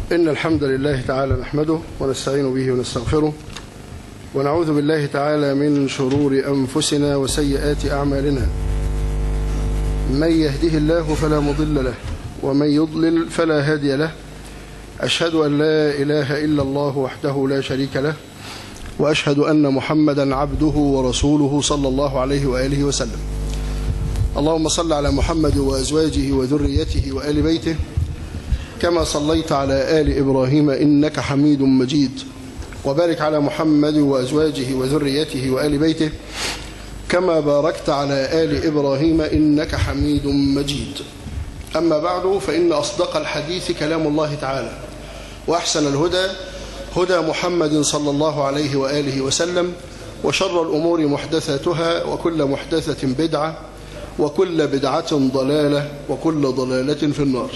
إن الحمد لله تعالى نحمده ونستعين به ونستغفره ونعوذ بالله تعالى من شرور أنفسنا وسيئات أعمالنا. من يهده الله فلا مضل له ومن يضلل فلا هادي له. أشهد أن لا إله إلا الله وحده لا شريك له، وأشهد أن محمدا عبده ورسوله صلى الله عليه وآله وسلم. اللهم صل على محمد وأزواجه وذريته وآل بيته كما صليت على آل إبراهيم إنك حميد مجيد، وبارك على محمد وأزواجه وذريته وآل بيته كما باركت على آل إبراهيم إنك حميد مجيد. أما بعد، فإن أصدق الحديث كلام الله تعالى، وأحسن الهدى هدى محمد صلى الله عليه وآله وسلم، وشر الأمور محدثاتها، وكل محدثة بدعة، وكل بدعة ضلالة، وكل ضلالة في النار.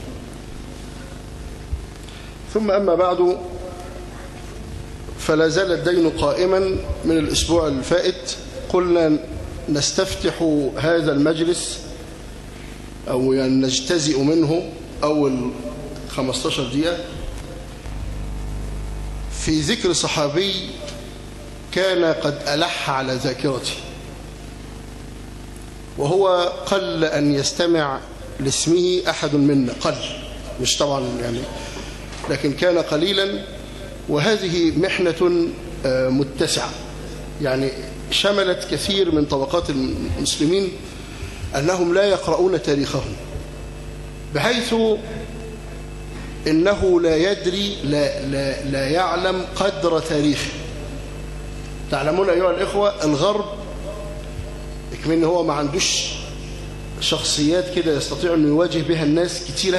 ثم أما بعد، فلا زال الدين قائما من الأسبوع الفائت. قلنا نستفتح هذا المجلس أو يعني نجتزئ منه أول 15 دقيقة في ذكر صحابي كان قد ألح على ذاكرتي، وهو قل أن يستمع لاسمه أحد منا، قل مش طبعا يعني، لكن كان قليلا. وهذه محنة متسعة يعني شملت كثير من طبقات المسلمين أنهم لا يقرؤون تاريخهم، بحيث إنه لا يدري لا يعلم قدر تاريخه. تعلمون أيها الإخوة، الغرب كمان هو ما عندوش شخصيات كده يستطيع أن يواجه بها الناس كتيرة،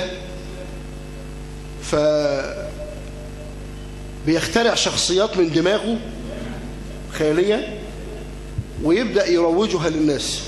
بيخترع شخصيات من دماغه خيالية ويبدأ يروجها للناس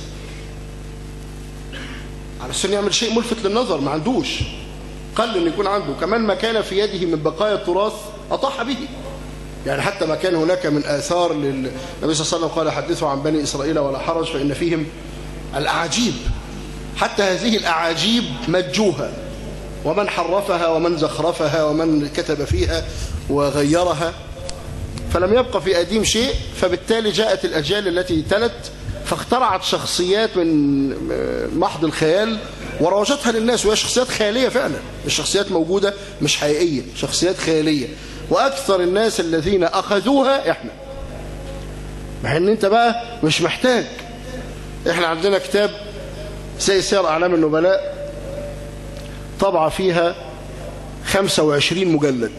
على أساس يعمل شيء ملفت للنظر. ما عندوش، قل أن يكون عنده. كمان ما كان في يده من بقايا التراث أطاح به، يعني حتى ما كان هناك من آثار للنبي صلى الله عليه وسلم قال: حدثوا عن بني إسرائيل ولا حرج فإن فيهم الأعاجيب. حتى هذه الأعاجيب مجوها، ومن حرفها ومن زخرفها ومن كتب فيها وغيرها، فلم يبقى في قديم شيء. فبالتالي جاءت الأجيال التي تلت فاخترعت شخصيات من محض الخيال وروجتها للناس، وهي شخصيات خيالية فعلا، الشخصيات موجودة مش حقيقية، شخصيات خيالية. وأكثر الناس الذين أخذوها إحنا، مع أن أنت بقى مش محتاج. إحنا عندنا كتاب زي سير أعلام النبلاء، طبعة فيها 25 مجلد،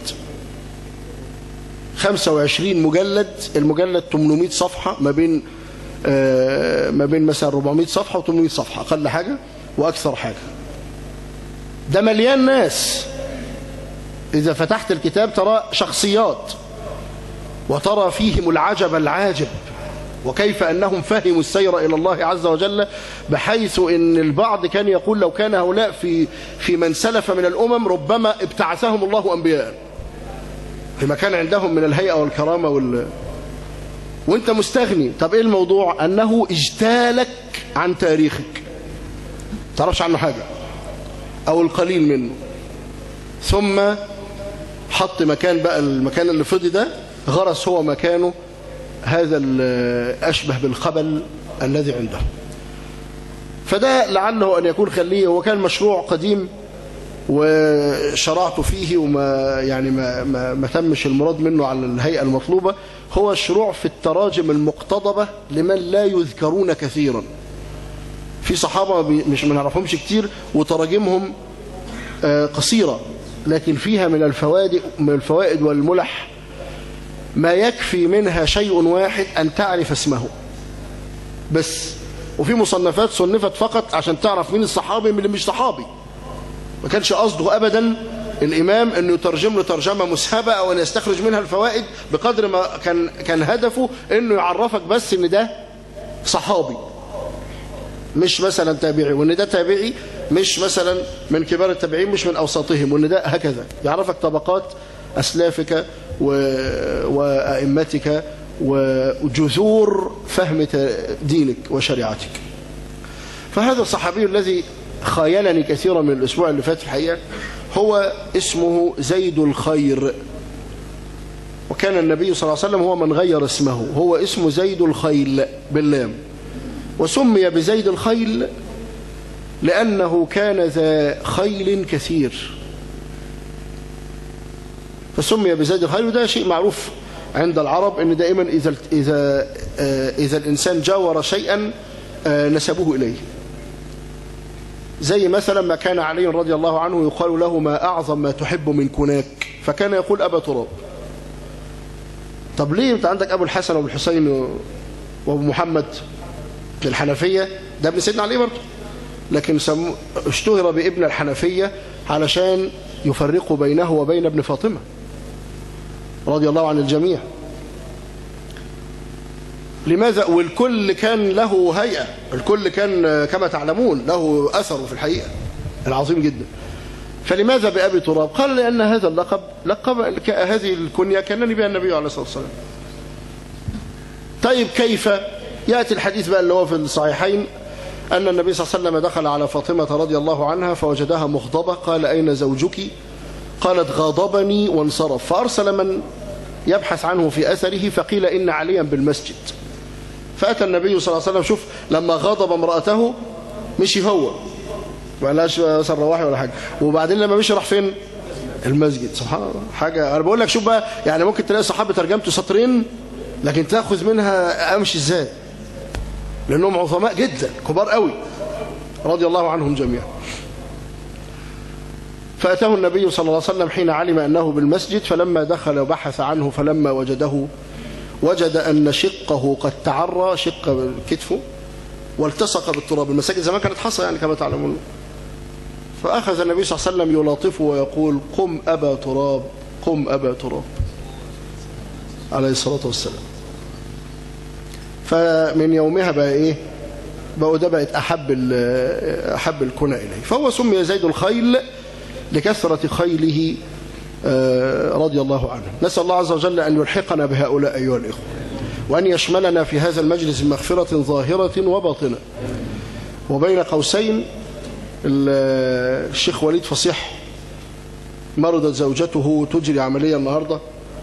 25 مجلد. المجلد 800 صفحة، ما بين مثلا 400 صفحة و800 صفحة أقل حاجة وأكثر حاجة. ده مليان ناس. إذا فتحت الكتاب ترى شخصيات، وترى فيهم العجب العاجب، وكيف أنهم فهموا السير إلى الله عز وجل، بحيث أن البعض كان يقول لو كان هؤلاء في من سلف من الأمم ربما ابتعثهم الله أنبياء، لما كان عندهم من الهيئة والكرامة وانت مستغني. طب ايه الموضوع؟ أنه اجتالك عن تاريخك، تعرفش عنه حاجة أو القليل منه، ثم حط مكان بقى المكان اللي فضي ده، غرس هو مكانه هذا الأشبه بالخبل الذي عنده. فده لعله أن يكون خليه. وكان مشروع قديم وشرعت فيه وما يعني ما تمش المراد منه على الهيئة المطلوبة، هو الشروع في التراجم المقتضبة لمن لا يذكرون كثيرا. في صحابة مش ما نعرفهمش كتير وتراجمهم قصيرة، لكن فيها من الفوائد والملح ما يكفي منها شيء واحد أن تعرف اسمه بس. وفي مصنفات صنفت فقط عشان تعرف مين الصحابي من اللي مش صحابي. ما كانش قصده أبدا الإمام أنه يترجم له ترجمة مسهبة أو أن يستخرج منها الفوائد، بقدر ما كان هدفه أنه يعرفك بس أن ده صحابي مش مثلا تابعي، وأن ده تابعي مش مثلا من كبار التابعين مش من أوسطهم، وأن ده هكذا يعرفك طبقات أسلافك وأئمتك وجذور فهم دينك وشريعتك. فهذا الصحابي الذي خايلني كثيرا من الأسبوع اللي فات الحقيقة، هو اسمه زيد الخير، وكان النبي صلى الله عليه وسلم هو من غير اسمه، هو اسمه زيد الخيل باللام، وسمي بزيد الخيل لأنه كان ذا خيل كثير، فسمي بزيد الخيل. وده شيء معروف عند العرب، ان دائما إذا الإنسان جاور شيئا نسبوه إليه. زي مثلا ما كان علي رضي الله عنه يقال له ما أعظم ما تحب من كناك، فكان يقول أبا تراب. طب ليه انت عندك أبو الحسن وابو الحسين وابو محمد في الحنفية؟ ده ابن سيدنا علي برضه، لكن اشتهر بابن الحنفية علشان يفرق بينه وبين ابن فاطمة رضي الله عن الجميع. لماذا؟ والكل كان له هيئة، الكل كان كما تعلمون له أثر في الحقيقة العظيم جدا. فلماذا بأبي تراب؟ قال لأن هذا اللقب هذه الكنية كان بها النبي عليه الصلاة والسلام. طيب كيف؟ يأتي الحديث بقى اللي هو في الصحيحين أن النبي صلى الله عليه وسلم دخل على فاطمة رضي الله عنها فوجدها مغضبة، قال أين زوجك؟ قالت غاضبني وانصرف، فأرسل من يبحث عنه في أثره فقيل إن عليا بالمسجد. فأتى النبي صلى الله عليه وسلم، شوف لما غاضب امرأته مشي هو ما قالهاش روحي ولا حاجة، وبعدين لما مشي راح فين؟ المسجد. سبحان الله، حاجة أنا بقول لك شوف بقى، يعني ممكن تلاقي صحابة ترجمته سطرين لكن تأخذ منها أمشي إزاي، لأنهم عظماء جدا كبار قوي رضي الله عنهم جميعا. فأتاه النبي صلى الله عليه وسلم حين علم أنه بالمسجد، فلما دخل وبحث عنه فلما وجده وجد أن شقه قد تعرى، شق كتفه، والتصق بالتراب. المساجد زمان كانت حصى يعني كما تعلمون. فأخذ النبي صلى الله عليه وسلم يلاطفه ويقول قم أبا تراب، قم أبا تراب عليه الصلاة والسلام. فمن يومها بقى إيه؟ ده بقت أحب الكنى إليه. فهو سمي زيد الخيل لكثرة خيله رضي الله عنه. نسأل الله عز وجل أن يلحقنا بهؤلاء أيها الإخوة، وأن يشملنا في هذا المجلس مغفرة ظاهرة وباطنة. وبين قوسين الشيخ وليد فصيح مرضت زوجته تجري عملية النهاردة،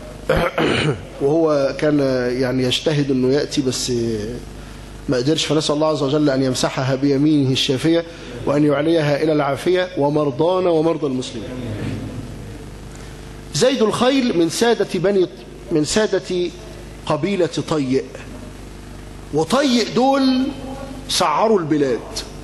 وهو كان يعني يجتهد أنه يأتي بس ما قدرش، فنسأل الله عز وجل أن يمسحها بيمينه الشافية وأن يعليها إلى العافية ومرضانا ومرضى المسلمين. زيد الخيل من سادة قبيلة طيء، وطيء دول سعروا البلاد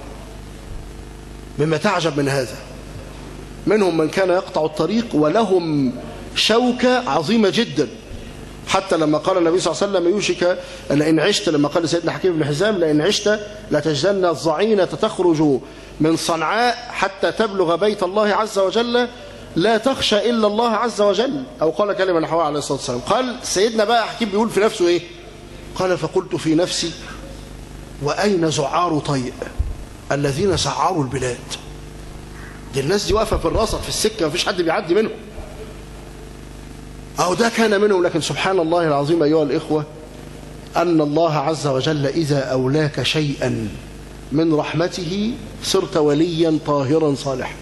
مما تعجب من هذا. منهم من كان يقطع الطريق ولهم شوكة عظيمة جدا، حتى لما قال النبي صلى الله عليه وسلم يوشك لئن عشت، لما قال سيدنا حكيم بن حزام لئن عشت لتجدن الضعينة تخرج من صنعاء حتى تبلغ بيت الله عز وجل لا تخشى إلا الله عز وجل، أو قال كلمة نحوها عليه الصلاة والسلام. قال سيدنا بقى حكيم بيقول في نفسه إيه؟ قال فقلت في نفسي وأين زعار طيء الذين سعروا البلاد؟ دي الناس دي واقفة في الرصد في السكة مفيش حد بيعدي منهم، أو ده كان منهم. لكن سبحان الله العظيم أيها الإخوة أن الله عز وجل إذا أولاك شيئا من رحمته صرت وليا طاهرا صالحا.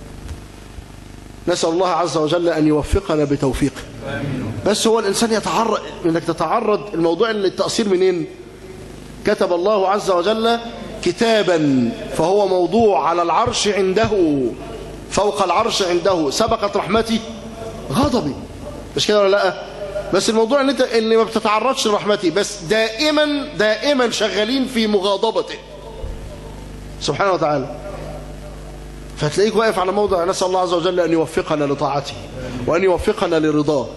نسأل الله عز وجل أن يوفقنا بتوفيقه. بس هو الإنسان يتعرض إنك تتعرض الموضوع للتأثير منين؟ كتب الله عز وجل كتابا فهو موضوع على العرش عنده، فوق العرش عنده، سبقت رحمتي غضبي، مش كده ولا لا؟ بس الموضوع ان انت اللي ما بتتعرضش لرحمتي، بس دائما شغالين في مغاضبته سبحانه وتعالى. فتلاقيك واقف على موضع. نسأل الله عز وجل أن يوفقنا لطاعته وأن يوفقنا لرضاه.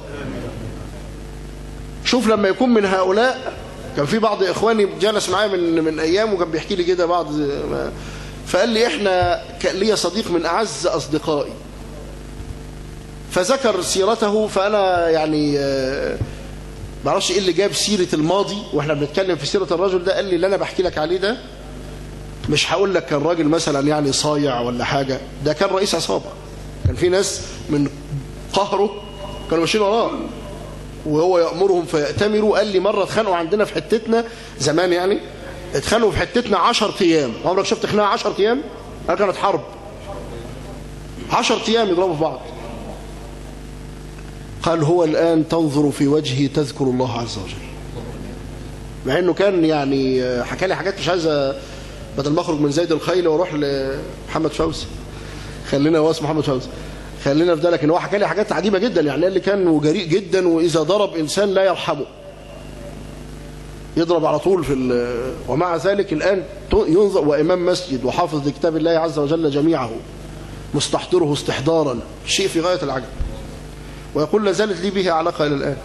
شوف لما يكون من هؤلاء، كان في بعض إخواني جلس معايا من أيام وكان بيحكي لي كده بعض، فقال لي إحنا لي صديق من أعز أصدقائي، فذكر سيرته، فأنا يعني ما اعرفش إيه اللي جاب سيرة الماضي وإحنا بنتكلم في سيرة الرجل ده. قال لي اللي أنا بحكي لك عليه ده مش هقول لك كان راجل مثلا يعني صايع ولا حاجة، ده كان رئيس عصابة، كان في ناس من قهره كانوا ماشيين وراه وهو يأمرهم فيأتمروا. قال لي مرة اتخانقوا عندنا في حتتنا زمان، يعني اتخانقوا في حتتنا 10 أيام. عمرك شفت خناقة 10 أيام؟ كانت حرب 10 أيام يضربوا في بعض. قال هو الآن تنظر في وجهي تذكر الله عز وجل. مع انه كان يعني حكى لي حاجات مش عايز بدل ما اخرج من زيد الخيل واروح لمحمد فوزي، خلينا هو اسمه محمد فوزي، خلينا في ده. لكن هو حكى لي حاجات عجيبه جدا، يعني قال لي كان جريء جدا، واذا ضرب انسان لا يرحمه، يضرب على طول ومع ذلك الان ينظر، وامام مسجد وحافظ لكتاب الله عز وجل جميعه مستحضره استحضارا، شيء في غايه العجب. ويقول لا زالت لي به علاقه الى الان.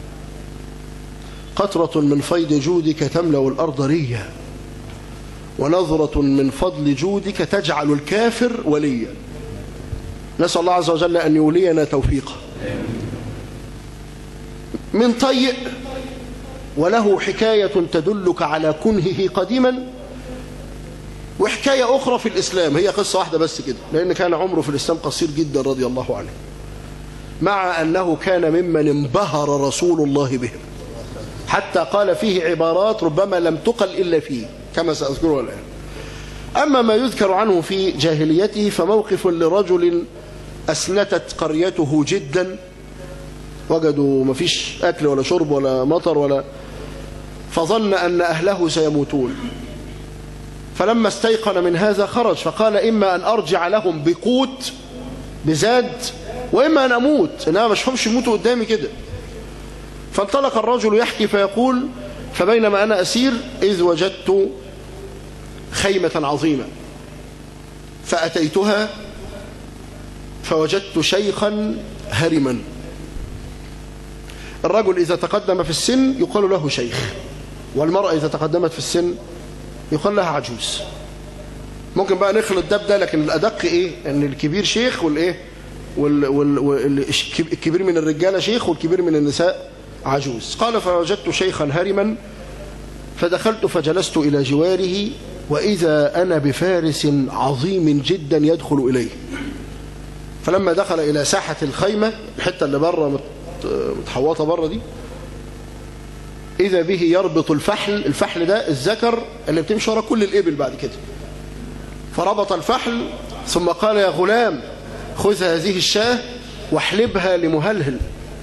قطرة من فيض جودك تملأ الأرض ريا، ونظرة من فضل جودك تجعل الكافر وليا. نسأل الله عز وجل أن يولينا توفيقه. من طيء، وله حكاية تدلك على كنهه قديما، وحكاية أخرى في الإسلام، هي قصة واحدة بس كده، لأن كان عمره في الإسلام قصير جدا رضي الله عنه، مع أنه كان ممن انبهر رسول الله بهم، حتى قال فيه عبارات ربما لم تقل إلا فيه كما سأذكره الآن. أما ما يذكر عنه في جاهليته فموقف لرجل أسنتت قريته جدا، وجدوا ما فيش أكل ولا شرب ولا مطر فظن أن أهله سيموتون، فلما استيقن من هذا خرج فقال إما أن أرجع لهم بقوت بزاد، وإما أن أموت، إنما مش همش يموتوا قدامي كده. فانطلق الرجل يحكي فيقول فبينما أنا أسير إذ وجدت خيمة عظيمة، فأتيتها فوجدت شيخا هرما. الرجل إذا تقدم في السن يقال له شيخ، والمرأة إذا تقدمت في السن يقال لها عجوز. ممكن بقى نخلط ده، لكن الأدق إيه؟ أن الكبير شيخ والكبير من الرجالة شيخ والكبير من النساء عجوز. قال فوجدت شيخا هرما فدخلت فجلست إلى جواره، وإذا أنا بفارس عظيم جدا يدخل إليه. فلما دخل إلى ساحة الخيمة، الحتة اللي بره متحوطة بره دي، إذا به يربط الفحل ده الذكر اللي بتمشي ورا كل الإبل بعد كده. فربط الفحل ثم قال يا غلام خذ هذه الشاة واحلبها لمهلهل،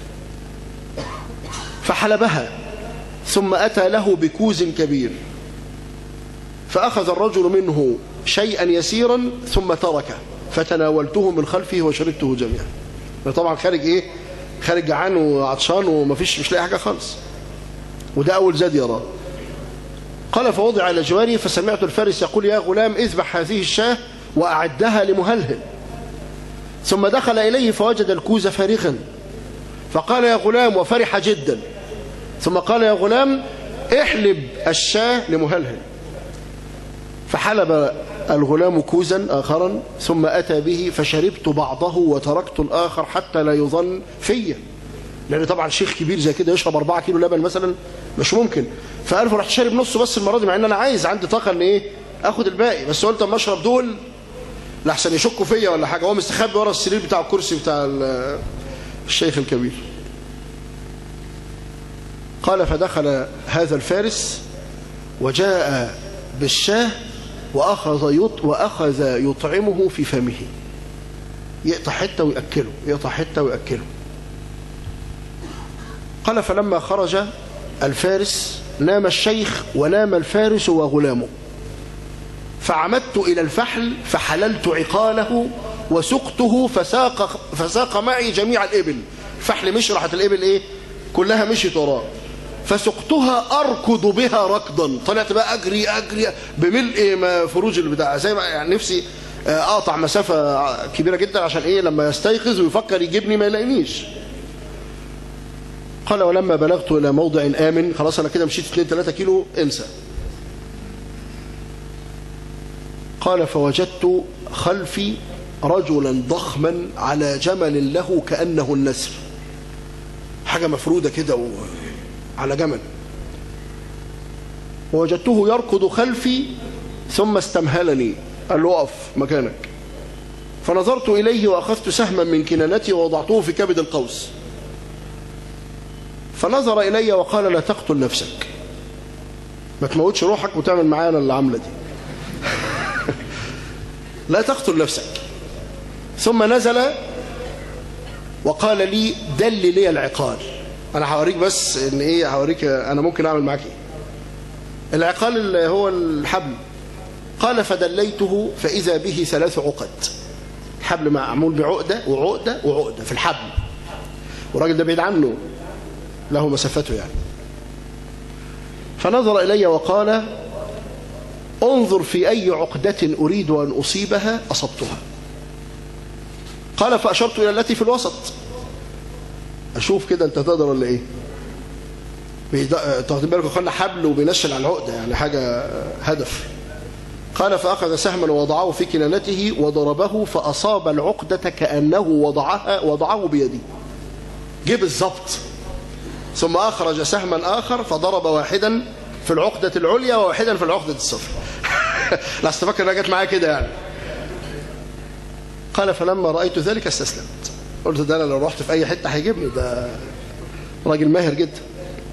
فحلبها ثم أتى له بكوز كبير، فأخذ الرجل منه شيئا يسيرا ثم تركه، فتناولته من خلفه وشربته جميعا. طبعا خارج خارج جعان وعطشان مش لاقي حاجة خالص، وده أول زاد يراه. قال فوضع على جواري فسمعت الفارس يقول يا غلام اذبح هذه الشاة وأعدها لمهلهل. ثم دخل إليه فوجد الكوز فارغا، فقال يا غلام وفرح جدا، ثم قال يا غلام احلب الشاة لمهلهل. فحلب الغلام كوزا آخرا ثم أتى به فشربت بعضه وتركت الآخر حتى لا يظن فيا، لأن طبعا شيخ كبير زي كده يشرب 4 كيلو لبن مثلا مش ممكن. فقال فرحت شارب نصه بس المرة دي، مع ان انا عندي طاقة ان اخد الباقي، بس قلت اما اشرب دول لحسن يشكوا فيا ولا حاجة. هو مستخبي ورا السرير بتاع الكرسي بتاع الشيخ الكبير. قال فدخل هذا الفارس وجاء بالشاه وأخذ يطعمه في فمه، يقطع حتة ويأكله، يقطع حتة ويأكله. قال فلما خرج الفارس نام الشيخ ونام الفارس وغلامه، فعمدت إلى الفحل فحللت عقاله وسقته فساق معي جميع الإبل. الفحل مشي، راحت الإبل كلها مشيت وراه، فسقتها أركض بها ركضا. طلعت بقى أجري بملء ما فروج البتاع، زي ما يعني نفسي أقطع مسافة كبيرة جدا عشان لما يستيقظ ويفكر يجيبني ما يلاقينيش. قال ولما بلغت إلى موضع آمن، خلاص أنا كده مشيت 2-3 كيلو انسى. قال فوجدت خلفي رجلا ضخما على جمل له كأنه النسر، حاجة مفرودة كده على جمل. ووجدته يركض خلفي ثم استمهلني، قال له اقف مكانك. فنظرت إليه وأخذت سهما من كنانتي ووضعته في كبد القوس، فنظر إلي وقال لا تقتل نفسك، ما تموتش روحك وتعمل معانا العملة دي لا تقتل نفسك. ثم نزل وقال لي دل لي العقال. أنا هوريك بس إن إيه، هوريك أنا ممكن أعمل معاك إيه. العقال اللي هو الحبل. قال فدليته فإذا به 3 عقد. الحبل معمول بعقدة وعقدة وعقدة في الحبل، والراجل ده بعيد عنه له مسافته يعني. فنظر إلي وقال انظر في أي عقدة أريد أن أصيبها أصبتها. قال فأشرت إلى التي في الوسط، أشوف كده أنت تقدر ولا إيه. تاخدين بالكم قلنا حبل وبينشل على العقدة، يعني حاجة هدف. قال فأخذ سهما ووضعه في كنانته وضربه فأصاب العقدة كأنه وضعه بيده، جيب الضبط. ثم أخرج سهما آخر فضرب واحدا في العقدة العليا وواحدا في العقدة السفلى. لا استفكر انها جت معايا كده يعني. قال فلما رأيت ذلك استسلمت، قلت ده أنا لو رحت في أي حتة هيجيبني، ده راجل ماهر جدا.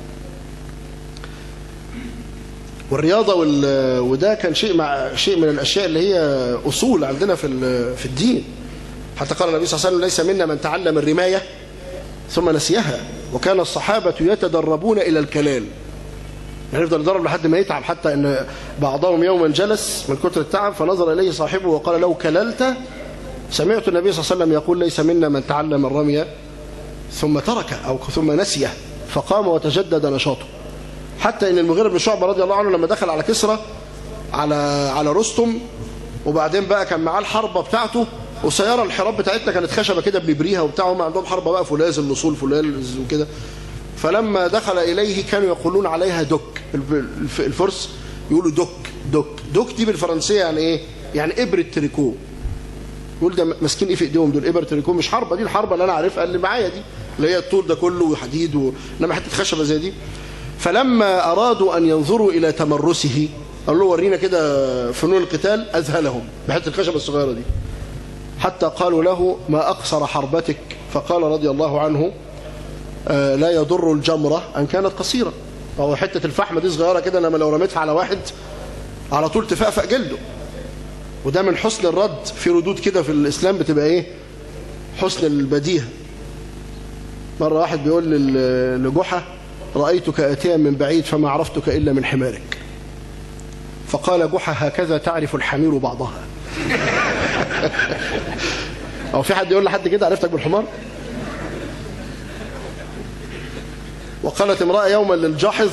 والرياضة وده كان شيء من الأشياء اللي هي أصول عندنا في الدين. حتى قال النبي صلى الله عليه وسلم ليس منا من تعلم الرماية ثم نسيها، وكان الصحابة يتدربون إلى الكلال، يعني يفضل يضرب لحد ما يتعب، حتى أن بعضهم يوما جلس من كتر التعب فنظر إليه صاحبه وقال لو كللت. سمعت النبي صلى الله عليه وسلم يقول ليس منا من تعلم الرمي ثم ترك أو ثم نسيه فقام وتجدد نشاطه. حتى ان المغيرة بن شعبة رضي الله عنه لما دخل على كسرى على رستم، وبعدين بقى كان معاه الحربة بتاعته، وسيارة الحراب بتاعتنا كانت خشبة كده بنبريها وبتاع، هم عندهم حربة بقى فولاذ النصول فولاذ وكده. فلما دخل إليه كانوا يقولون عليها دك، الفرس يقولوا دك دي بالفرنسية يعني ايه؟ يعني إبرة تريكو. يقول ده ماسكين ايه في ايديهم دول؟ إبرة تريكو. مش حربة، دي الحربة اللي انا عارفها اللي معايا دي، اللي هي الطول ده كله وحديد انما حتة خشبة زي دي. فلما أرادوا أن ينظروا إلى تمرسه قالوا له ورينا كده فنون القتال، أذهلهم بحتة الخشبة الصغيرة دي، حتى قالوا له ما أقصر حربتك، فقال رضي الله عنه لا يضر الجمرة أن كانت قصيرة. أو حتة الفحمة دي صغيرة كده، لما لو رميتها على واحد على طول تفقفق جلده. وده من حسن الرد، في ردود كده في الإسلام بتبقى إيه؟ حسن البديهة. مرة واحد بيقول لجحا رأيتك آتيا من بعيد فما عرفتك إلا من حمارك. فقال جحا هكذا تعرف الحمير بعضها. أو في حد يقول لحد كده عرفتك بالحمار؟ وقالت امرأة يوما للجاحظ،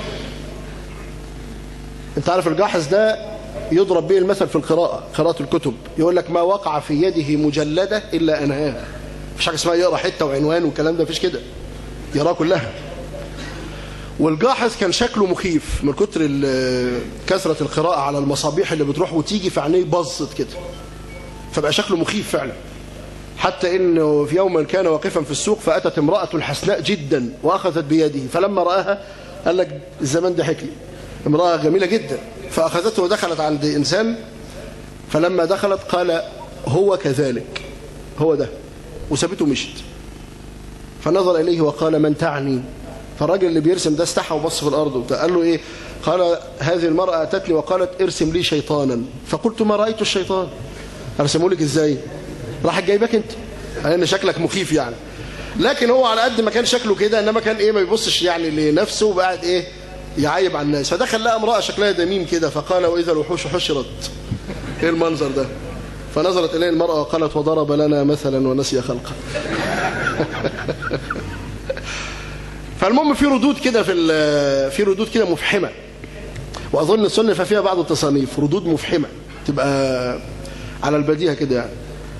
انت عارف الجاحظ ده يضرب به المثل في قراءة الكتب، يقول لك ما وقع في يده مجلدة إلا أنهاها. مفيش حاجة اسمها يقرأ حتة وعنوان والكلام ده، مفيش كده، يقرأ كلها. والجاحظ كان شكله مخيف من كتر كثرة القراءة على المصابيح اللي بتروح وتيجي، في عينيه بصت كده، فبقى شكله مخيف فعلا. حتى إنه في يوم كان واقفا في السوق فأتت امرأة حسناء جدا وأخذت بيده، فلما رآها قال لك الزمان ده حكلي، امرأة جميلة جدا، فأخذته ودخلت عند إنسان. فلما دخلت قال هو كذلك، هو ده، وسابته مشت. فنظر إليه وقال من تعني؟ فالراجل اللي بيرسم ده استحى وبص في الأرض قال له إيه؟ قال هذه المرأة أتتني وقالت ارسم لي شيطانا، فقلت ما رأيت الشيطان، أرسمه لك إزاي؟ راح جايبك أنت لأن شكلك مخيف يعني. لكن هو على قد ما كان شكله كده، إنما كان إيه، ما بيبصش يعني لنفسه، وبعد إيه يعايب على الناس. فدخل لقى امرأة شكلها دميم كده، فقال وإذا الوحوش حشرت، إيه المنظر ده؟ فنظرت إليه المرأة وقالت وضرب لنا مثلا ونسي خلقه. فالمهم في ردود كده في ردود كده مفحمة، وأظن السنة فيها بعض التصانيف ردود مفحمة تبقى على البديهة كده يعني.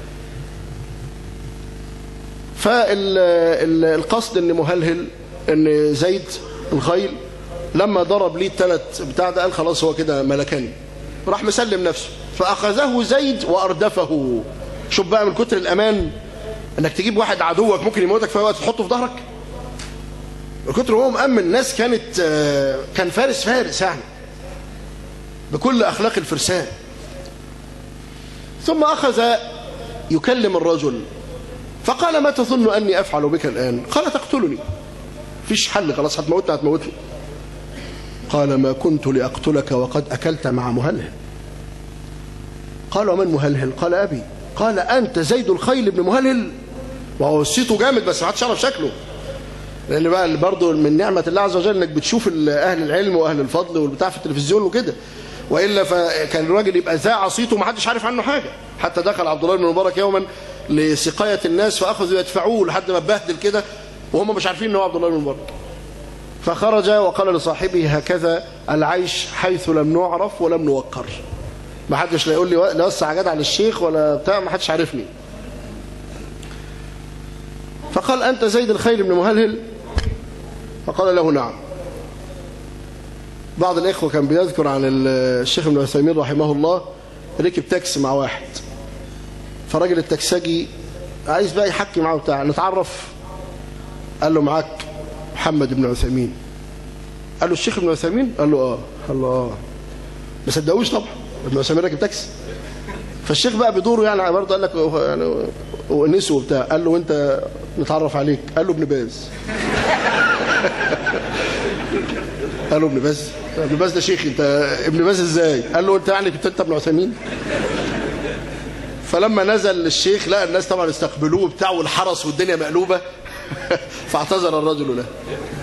فالقصد ان مهلهل ان زيد الخيل لما ضرب ليه الثلاث بتاع ده قال خلاص هو كده ملكني، راح مسلم نفسه. فأخذه زيد وأردفه. شوف بقى من كتر الأمان انك تجيب واحد عدوك ممكن يموتك في وقت تحطه في ظهرك، من كتر هو مأمن. الناس كان فارس يعني بكل أخلاق الفرسان. ثم أخذ يكلم الرجل فقال ما تظن أني أفعل بك الآن؟ قال تقتلني، فيش حل، خلاص هتموتني. قال ما كنت لأقتلك وقد أكلت مع مهلهل. قال ومن مهلهل؟ قال أبي. قال أنت زيد الخيل بن مهلهل؟ وهو صيته جامد بس ما حدش يعرف شكله، لأن بقى برضه من نعمة الله عز وجل إنك بتشوف أهل العلم وأهل الفضل والبتاع في التلفزيون وكده، وإلا فكان الراجل يبقى ذاع صيته ما حدش عارف عنه حاجة. حتى دخل عبد الله بن المبارك يوما لسقاية الناس فأخذوا يدفعوه لحد ما اتبهدل كده وهم مش عارفين إنه عبد الله بن المبارك. فخرج وقال لصاحبه هكذا العيش حيث لم نعرف ولم نوقر، ما حدش لا يقول لي لا وسع جدع للشيخ ولا بتاع، ما حدش عارفني. فقال أنت زيد الخيل بن مهلهل؟ فقال له نعم. بعض الإخوة كان بيذكر عن الشيخ ابن عثيمين رحمه الله ركب تاكسي مع واحد، فراجل التاكساجي عايز بقى يحكي معه بتاع نتعرف، قال له معاك محمد بن عثيمين؟ قال له الشيخ ابن عثيمين؟ قال له اه. قال له اه، ما صدقوش طبعا، ابن عثيمين راكب تاكسي. فالشيخ بقى بدوره يعني برضه قال لك يعني ونسوا وبتاع، قال له وانت نتعرف عليك؟ قال له ابن باز. قال له ابن باز؟ ابن باز ده شيخ، انت ابن باز ازاي؟ قال له انت يعني كنت انت ابن عثيمين؟ فلما نزل الشيخ لقى الناس طبعا استقبلوه بتاع والحرس والدنيا مقلوبه فاعتذر الرجل له.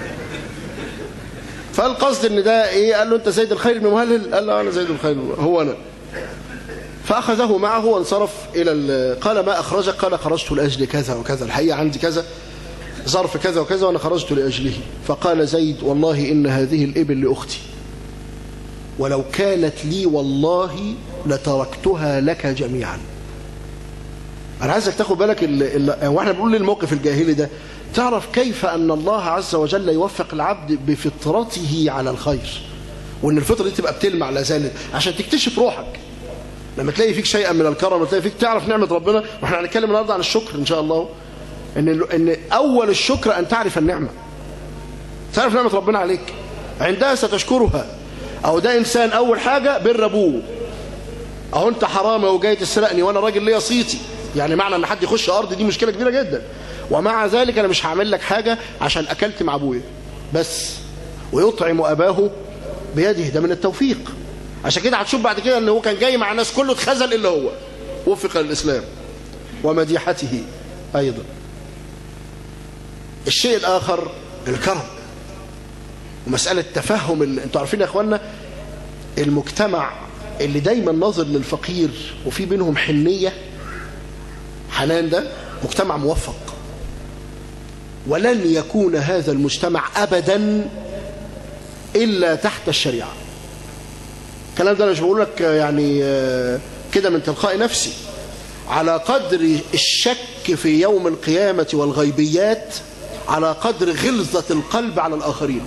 فالقصد ان ده ايه؟ قال له انت زيد الخيل بن مهلهل؟ قال له انا زيد الخيل، هو انا. فاخذه معه وانصرف الى قال ما اخرجك؟ قال خرجت لاجل كذا وكذا، الحقيقه عندي كذا ظرف كذا وكذا وانا خرجت لاجله. فقال زيد والله ان هذه الابل لاختي، ولو كانت لي والله لتركتها لك جميعا. انا عايزك تاخد بالك واحنا بنقول للموقف الجاهلي ده، تعرف كيف ان الله عز وجل يوفق العبد بفطرته على الخير، وان الفطره دي تبقى بتلمع لا زالت عشان تكتشف روحك. لما تلاقي فيك شيئا من الكرم وتلاقي فيك تعرف نعمه ربنا. واحنا هنتكلم النهارده عن الشكر ان شاء الله، ان اول الشكر ان تعرف النعمه، تعرف نعمه ربنا عليك، عندها ستشكرها. او ده انسان اول حاجه بر ابوه، اهو انت حرامي وجاي تسرقني وانا راجل ليا صيتي، يعني معنى ان حد يخش ارضي دي مشكله كبيره جدا، ومع ذلك انا مش هعمل لك حاجه عشان اكلت مع ابويا بس. ويطعم اباه بيده، ده من التوفيق. عشان كده هتشوف بعد كده ان هو كان جاي مع ناس كله اتخذل الا هو، وفق للاسلام ومديحته ايضا. الشيء الاخر الكرم ومساله تفهم انتوا عارفين يا اخوانا المجتمع اللي دايما ناظر للفقير وفي بينهم حنيه حنان، ده مجتمع موفق. ولن يكون هذا المجتمع ابدا الا تحت الشريعه. الكلام ده انا مش بقول لك يعني كده من تلقاء نفسي، على قدر الشك في يوم القيامه والغيبيات على قدر غلظه القلب على الاخرين.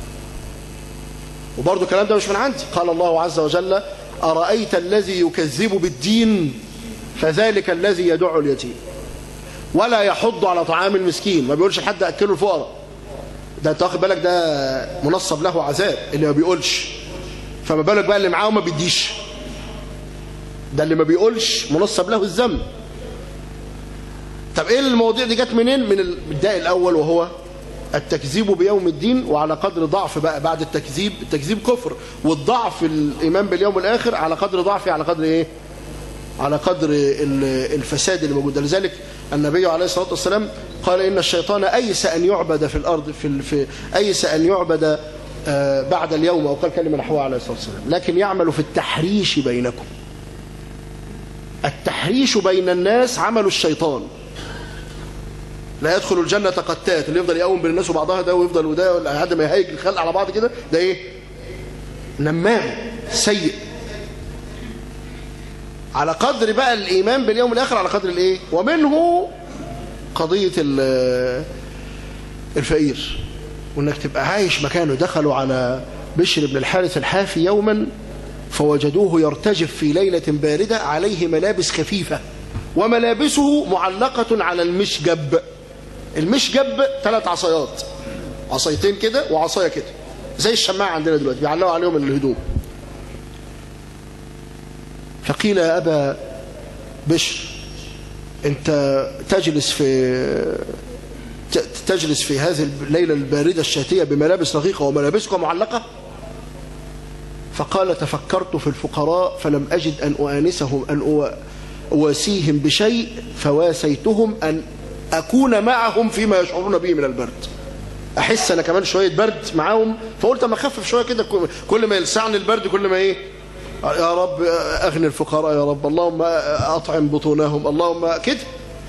وبرضه الكلام ده مش من عندي، قال الله عز وجل ارايت الذي يكذب بالدين فذلك الذي يدع اليتيم ولا يحض على طعام المسكين. ما بيقولش لحد اكله الفقراء، ده تاخد بالك ده منصب له عذاب اللي ما بيقولش. فما بالك بقى اللي معاه وما بيديش، ده اللي ما بيقولش منصب له الذنب. طب ايه المواضيع دي جت منين؟ من الداء الاول وهو التكذيب بيوم الدين، وعلى قدر ضعف بقى بعد التكذيب كفر، والضعف الايمان باليوم الاخر على قدر ضعفه على قدر ايه؟ على قدر الفساد اللي موجود. لذلك النبي عليه الصلاه والسلام قال ان الشيطان ايس ان يعبد في الارض في ايس ان يعبد بعد اليوم، او قال كلمه نحوها عليه الصلاه والسلام، لكن يعمل في التحريش بينكم. التحريش بين الناس عمل الشيطان. لا يدخل الجنه قتات، اللي يفضل يقوم بين الناس وبعضها ده ويفضل وده لحد ما يهيج الخلق على بعض كده، ده ايه؟ نمام سيء. على قدر بقى الايمان باليوم الاخر على قدر الايه؟ ومنه قضيه الفقير، وانك تبقى عايش مكانه. دخلوا على بشر بن الحارث الحافي يوما فوجدوه يرتجف في ليله بارده عليه ملابس خفيفه وملابسه معلقه على المشجب. المشجب 3 عصايات، عصايتين كده وعصايه كده زي الشماعه عندنا دلوقتي بيعلقوا عليهم الهدوم. فقيل يا أبا بشر أنت تجلس في هذه الليلة الباردة الشاتية بملابس رقيقة وملابسك معلقة؟ فقال تفكرت في الفقراء فلم أجد أن أواسيهم بشيء فواسيتهم أن أكون معهم فيما يشعرون به من البرد. أحس أنا كمان شوية برد معاهم، فقلت أما أخفف شوية كده، كل ما يلسعني البرد كل ما إيه، يا رب أغني الفقراء، يا رب اللهم أطعم بطونهم، اللهم كده.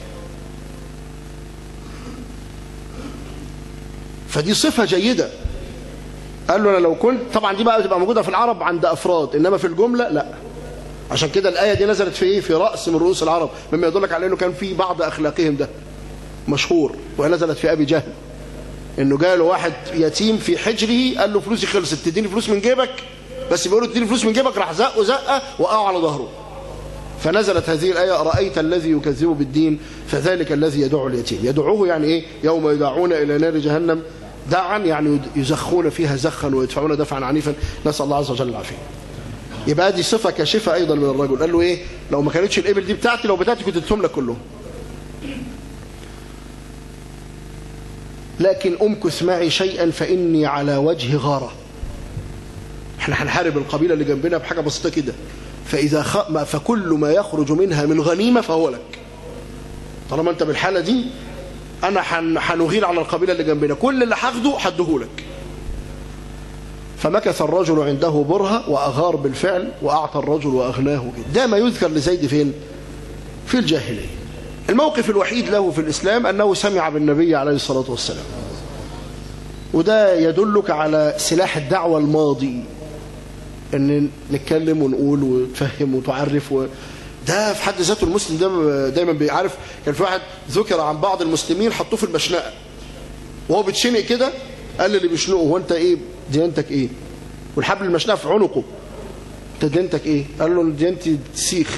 فدي صفة جيدة. قال له أنا لو كنت، طبعا دي بقى تبقى موجودة في العرب عند أفراد، إنما في الجملة لا. عشان كده الآية دي نزلت في إيه؟ في رأس من رؤوس العرب، مما يدلك على إنه كان في بعض أخلاقهم ده مشهور. ونزلت في أبي جهل، إنه جاله واحد يتيم في حجره، قال له فلوسي خلصت تديني فلوس من جيبك، بس بيقول له تديني فلوس من جيبك، راح زقه زقه وقعوا على ظهره. فنزلت هذه الآية: أرأيت الذي يكذب بالدين فذلك الذي يدعو اليتيم. يدعوه يعني إيه؟ يوم يدعون إلى نار جهنم دعا، يعني يزخون فيها زخا ويدفعون دفعا عنيفا، نسأل الله عز وجل العافية. يبقى دي صفة كاشفة أيضا من الرجل. قال له إيه؟ لو ما كانتش الإبل دي بتاعتي، لو بتاعتي كنت اديتهم لك كلهم، لكن أمكث معي شيئا فإني على وجه غارة. احنا هنحارب القبيلة اللي جنبنا بحاجة بسيطة كده، فكل ما يخرج منها من غنيمة فهو لك. طالما انت بالحالة دي انا هنغير على القبيلة اللي جنبنا، كل اللي هاخده هديهولك. فمكث الرجل عنده برهة وأغار بالفعل وأعطى الرجل وأغناه. ده ما يذكر لزيد فين؟ في الجاهلية. الموقف الوحيد له في الإسلام أنه سمع بالنبي عليه الصلاة والسلام، وده يدلك على سلاح الدعوة الماضي، أن نتكلم ونقول وتفهم وتعرف ده في حد ذاته. المسلم ده دايما بيعرف. كان في واحد ذكر عن بعض المسلمين حطوه في المشنقة وهو بيتشنق كده، قال اللي بيشنقه: هو أنت إيه ديانتك إيه؟ والحبل المشنقة في عنقه، أنت ديانتك إيه؟ قال له ديانتي سيخ.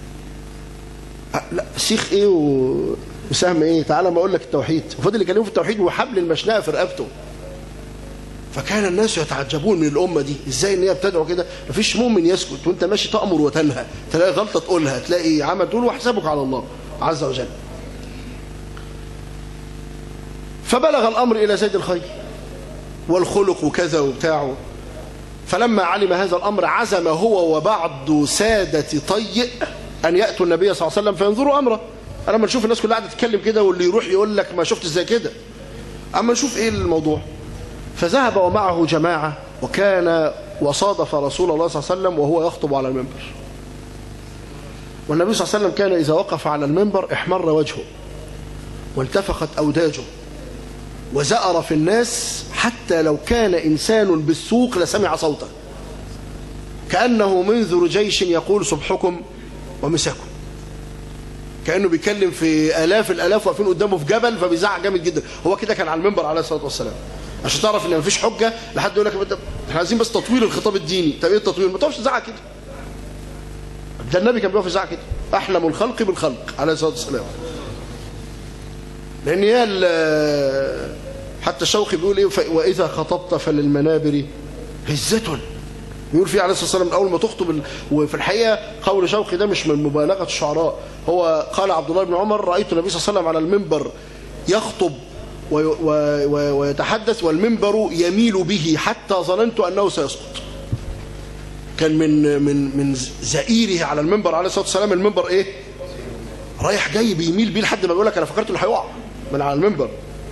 لا سيخ إيه وسهم إيه؟ تعالى ما أقول لك التوحيد. وفضل يكلمه في التوحيد وحبل المشنقة في رقبته. فكان الناس يتعجبون من الأمة دي، إزاي إن هي بتدعو كده؟ مفيش مؤمن يسكت، وأنت ماشي تأمر وتنهى، تلاقي غلطة تقولها، تلاقي عمل تقول، وحسابك على الله عز وجل. فبلغ الأمر إلى زيد الخير والخلق وكذا وبتاعه. فلما علم هذا الأمر عزم هو وبعض سادة طيء أن يأتوا النبي صلى الله عليه وسلم فينظروا أمره. لما نشوف الناس كلها قاعدة تتكلم كده، واللي يروح يقول لك ما شفت زي كده، أما نشوف إيه الموضوع. فذهب ومعه جماعة، وكان وصادف رسول الله صلى الله عليه وسلم وهو يخطب على المنبر. والنبي صلى الله عليه وسلم كان إذا وقف على المنبر احمر وجهه وانتفخت أوداجه وزأر في الناس، حتى لو كان إنسان بالسوق لسمع صوته، كأنه منذر جيش يقول صبحكم ومساكم. كأنه بيتكلم في آلاف الآلاف واقفين قدامه في جبل، فبيزعق جامد جدا. هو كده كان على المنبر عليه الصلاة والسلام، عشان تعرف ان مفيش حجة لحد يقول لك احنا عايزين بس تطوير الخطاب الديني. طب ايه التطوير؟ ما تقفش تزعق كده. ده النبي كان بيقف يزعق كده، احلم الخلق بالخلق عليه الصلاة والسلام. لان هي حتى الشوقي بيقول ايه: واذا خطبت فللمنابر هزة. بيقول فيه عليه الصلاة والسلام اول ما تخطب. وفي الحقيقة قول شوقي ده مش من مبالغة الشعراء. هو قال عبد الله بن عمر: رأيت النبي صلى الله عليه وسلم على المنبر يخطب ويتحدث والمنبر يميل به حتى ظننت أنه سيسقط. كان من زئيره على المنبر عليه الصلاة والسلام، المنبر ايه؟ رايح جاي بيميل بيه لحد ما بيقول لك انا فكرت انه هيقع من على المنبر.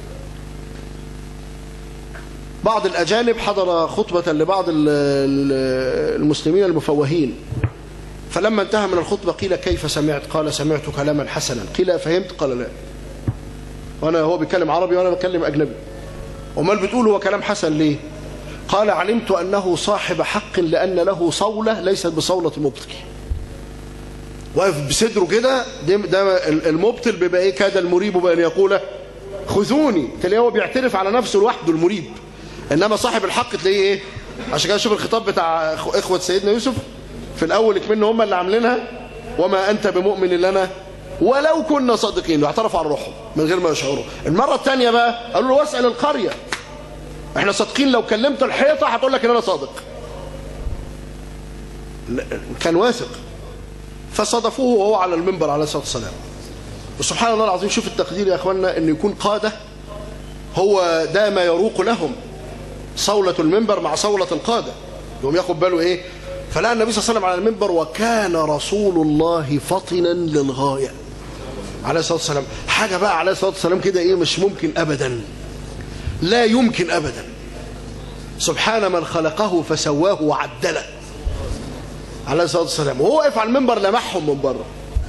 بعض الأجانب حضر خطبة لبعض المسلمين المفوهين، فلما انتهى من الخطبة قيل: كيف سمعت؟ قال: سمعت كلاما حسنا. قيل: فهمت؟ قال: لا. وانا هو بيتكلم عربي وانا بتكلم اجنبي. امال بتقول هو كلام حسن ليه؟ قال: علمت انه صاحب حق لان له صولة ليست بصولة مبطل. واقف بصدره كده، ده المبطل بيبقى ايه؟ كاد المريب بان يقول خذوني. تلاقيه هو بيعترف على نفسه لوحده المريب، انما صاحب الحق تلاقيه ايه؟ عشان كده شوف الخطاب بتاع اخوة سيدنا يوسف في الاول كمان هم اللي عاملينها: وما انت بمؤمن لنا ولو كنا صادقين. واعترفوا عن روحهم من غير ما يشعروا. المرة الثانية بقى قالوا له: واسأل القرية، احنا صادقين، لو كلمت الحيطة هتقول لك ان انا صادق. كان واثق. فصادفوه وهو على المنبر عليه الصلاة والسلام. وسبحان الله العظيم، شوف التقدير يا اخواننا، ان يكون قادة هو ده ما يروق لهم، صولة المنبر مع صولة القادة، يقوم ياخد باله ايه؟ فلقى النبي صلى الله عليه وسلم على المنبر، وكان رسول الله فطنا للغاية عليه الصلاة والسلام. حاجة بقى عليه الصلاة والسلام كده ايه، مش ممكن ابدا، لا يمكن ابدا. سبحان من خلقه فسواه وعدله عليه الصلاة والسلام. وهو واقف على المنبر لمحهم من بره،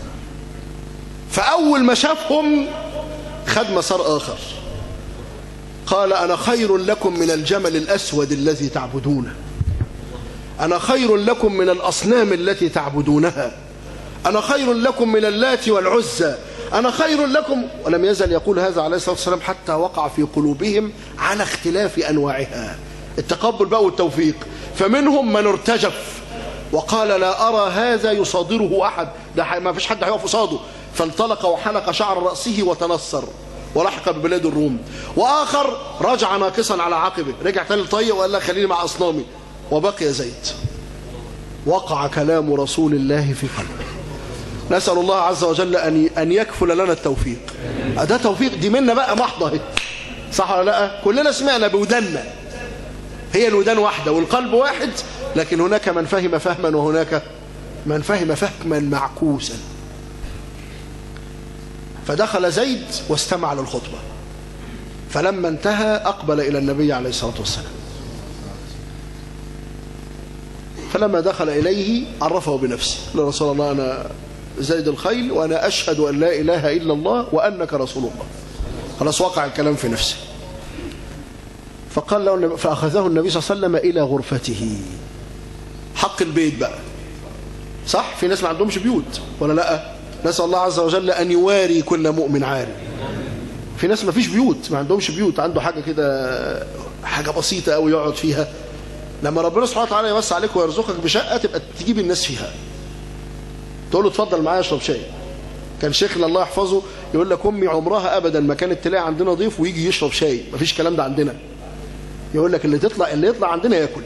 فأول ما شافهم خد مسار آخر. قال أنا خير لكم من الجمل الأسود الذي تعبدونه، أنا خير لكم من الأصنام التي تعبدونها، أنا خير لكم من اللات والعزى، أنا خير لكم. ولم يزل يقول هذا عليه الصلاة والسلام حتى وقع في قلوبهم على اختلاف أنواعها التقبل بقى والتوفيق. فمنهم من ارتجف وقال لا أرى هذا يصادره أحد، ده ما فيش حد هيقف قصاده، فانطلق وحلق شعر رأسه وتنصر ولحق ببلاد الروم. وآخر رجع ناقصا على عقبه، رجع تاني لطيء وقال لا خليني مع أصنامي، وبقي زيد. وقع كلام رسول الله في قلبه. نسأل الله عز وجل أن يكفل لنا التوفيق. ده توفيق، دي منا بقى محضة، صح ولا لا؟ كلنا سمعنا بودنا، هي الودان واحدة والقلب واحد، لكن هناك من فهم فهما وهناك من فهم فهما معكوسا. فدخل زيد واستمع للخطبة، فلما انتهى أقبل إلى النبي عليه الصلاة والسلام. فلما دخل إليه عرفه بنفسه، قال رسول الله أنا زيد الخيل وأنا أشهد أن لا إله إلا الله وأنك رسول الله. خلاص وقع الكلام في نفسه. فقال له، فأخذه النبي صلى الله عليه وسلم إلى غرفته، حق البيت بقى، صح؟ في ناس ما عندهمش بيوت ولا لا؟ نسأل الله عز وجل أن يواري كل مؤمن عاري. في ناس ما فيش بيوت، ما عندهمش بيوت، عنده حاجة كده، حاجة بسيطة قوي يقعد فيها. لما ربنا سبحانه وتعالى يوسع عليك ويرزقك بشقة تبقى تجيب الناس فيها، تقول له اتفضل معايا اشرب شاي. كان شيخنا الله يحفظه يقول لك أمي عمرها أبدا ما كانت تلاقي عندنا ضيف ويجي يشرب شاي، ما فيش كلام ده عندنا. يقول لك اللي يطلع عندنا ياكل.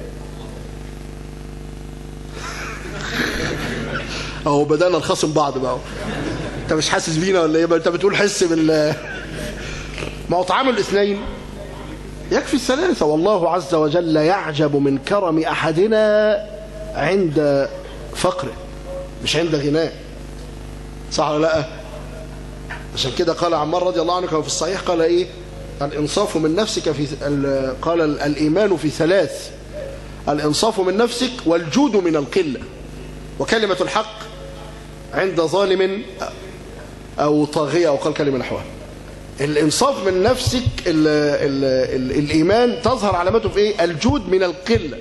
اهو بدأنا نخاصم بعض بقى. انت مش حاسس بينا ولا ايه؟ انت بتقول حس بال، ما هو طعام الاثنين يكفي الثلاثة. والله عز وجل يعجب من كرم أحدنا عند فقره مش عند غناه، صح ولا لا؟ عشان كده قال عمار رضي الله عنه كما في الصحيح، قال ايه؟ الانصاف من نفسك في قال الايمان في ثلاث: الانصاف من نفسك، والجود من القله، وكلمه الحق عند ظالم او طاغيه، او قال كلمه نحوها. الانصاف من نفسك الايمان تظهر علامته في ايه؟ الجود من القله،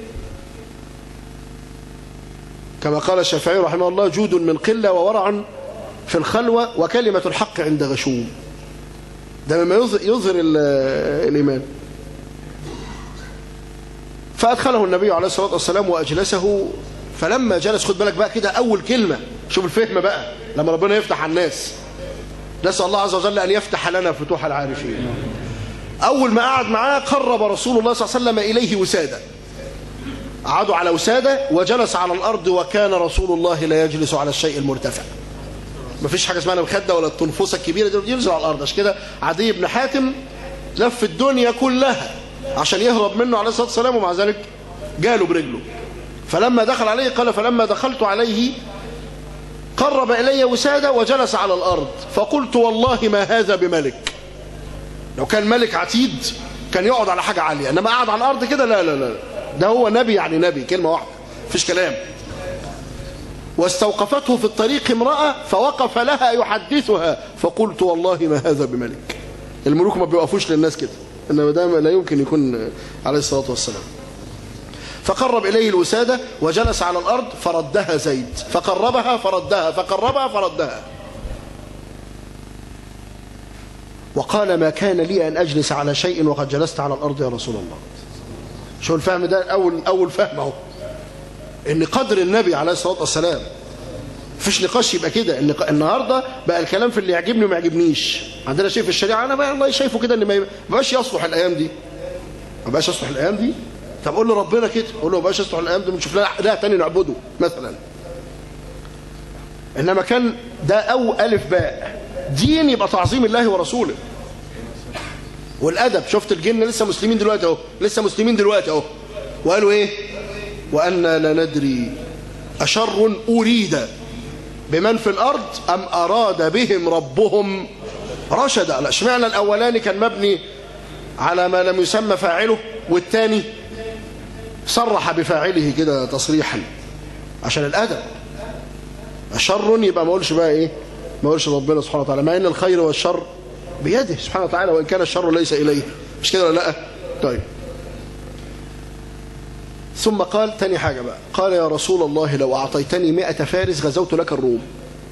كما قال الشافعي رحمه الله: جود من قله وورع في الخلوه، وكلمه الحق عند غشوم. ده مما يظهر الإيمان. فأدخله النبي عليه الصلاة والسلام وأجلسه. فلما جلس، خد بالك بقى كده أول كلمة، شوف الفهم بقى لما ربنا يفتح على الناس. نسأل الله عز وجل أن يفتح لنا فتوح العارفين. أول ما قعد معاه قرب رسول الله صلى الله عليه وسلم إليه وسادة، قعدوا على وسادة وجلس على الأرض. وكان رسول الله لا يجلس على الشيء المرتفع، ما فيش حاجة اسمها المخدة ولا التنفوسة الكبيرة دي، ينزل على الأرض. عشان كده عدي بن حاتم لف الدنيا كلها عشان يهرب منه عليه الصلاة والسلام، ومع ذلك جاله برجله. فلما دخل عليه قال: فلما دخلت عليه قرب إلي وسادة وجلس على الأرض، فقلت والله ما هذا بملك. لو كان ملك عتيد كان يقعد على حاجة عالية، إنما قعد على الأرض كده، لا لا لا، ده هو نبي، يعني نبي، كلمة واحدة مفيش كلام. واستوقفته في الطريق امرأة فوقف لها يحدثها، فقلت والله ما هذا بملك. الملوك ما بيوقفوش للناس كده، إنما ده لا يمكن يكون عليه الصلاة والسلام. فقرب إليه الوسادة وجلس على الأرض، فردها زيد، فقربها فردها، فقربها فردها. وقال: ما كان لي أن أجلس على شيء وقد جلست على الأرض يا رسول الله. شو الفهم ده؟ أول فهم اهو، ان قدر النبي عليه الصلاة والسلام مفيش نقاش يبقى كده. النهارده بقى الكلام في اللي يعجبني وما يعجبنيش. عندنا شيء في الشريعه انا بقى الله شايفه كده ان ما بقاش يصلح الايام دي، ما بقاش يصلح الايام دي. طب قول له ربنا كده، قول له ما بقاش يصلح الايام دي، نشوف لنا اله ثاني نعبده مثلا. انما كان ده او الف باء دين، يبقى تعظيم الله ورسوله والادب. شفت الجن لسه مسلمين دلوقتي اهو، لسه مسلمين دلوقتي اهو، وقالوا ايه؟ وأنا لا ندري أشر أريد بمن في الأرض أم أراد بهم ربهم رشدا. لا، اشمعنى الأولاني كان مبني على ما لم يسمى فاعله والثاني صرح بفاعله كده تصريحا عشان الأدب؟ أشر يبقى ما أقولش بقى إيه، ما أقولش ربنا سبحانه وتعالى، مع إن الخير والشر بيده سبحانه وتعالى، وإن كان الشر ليس إليه، مش كده ولا لا؟ طيب. ثم قال تاني حاجة بقى، قال يا رسول الله لو أعطيتني 100 فارس غزوت لك الروم.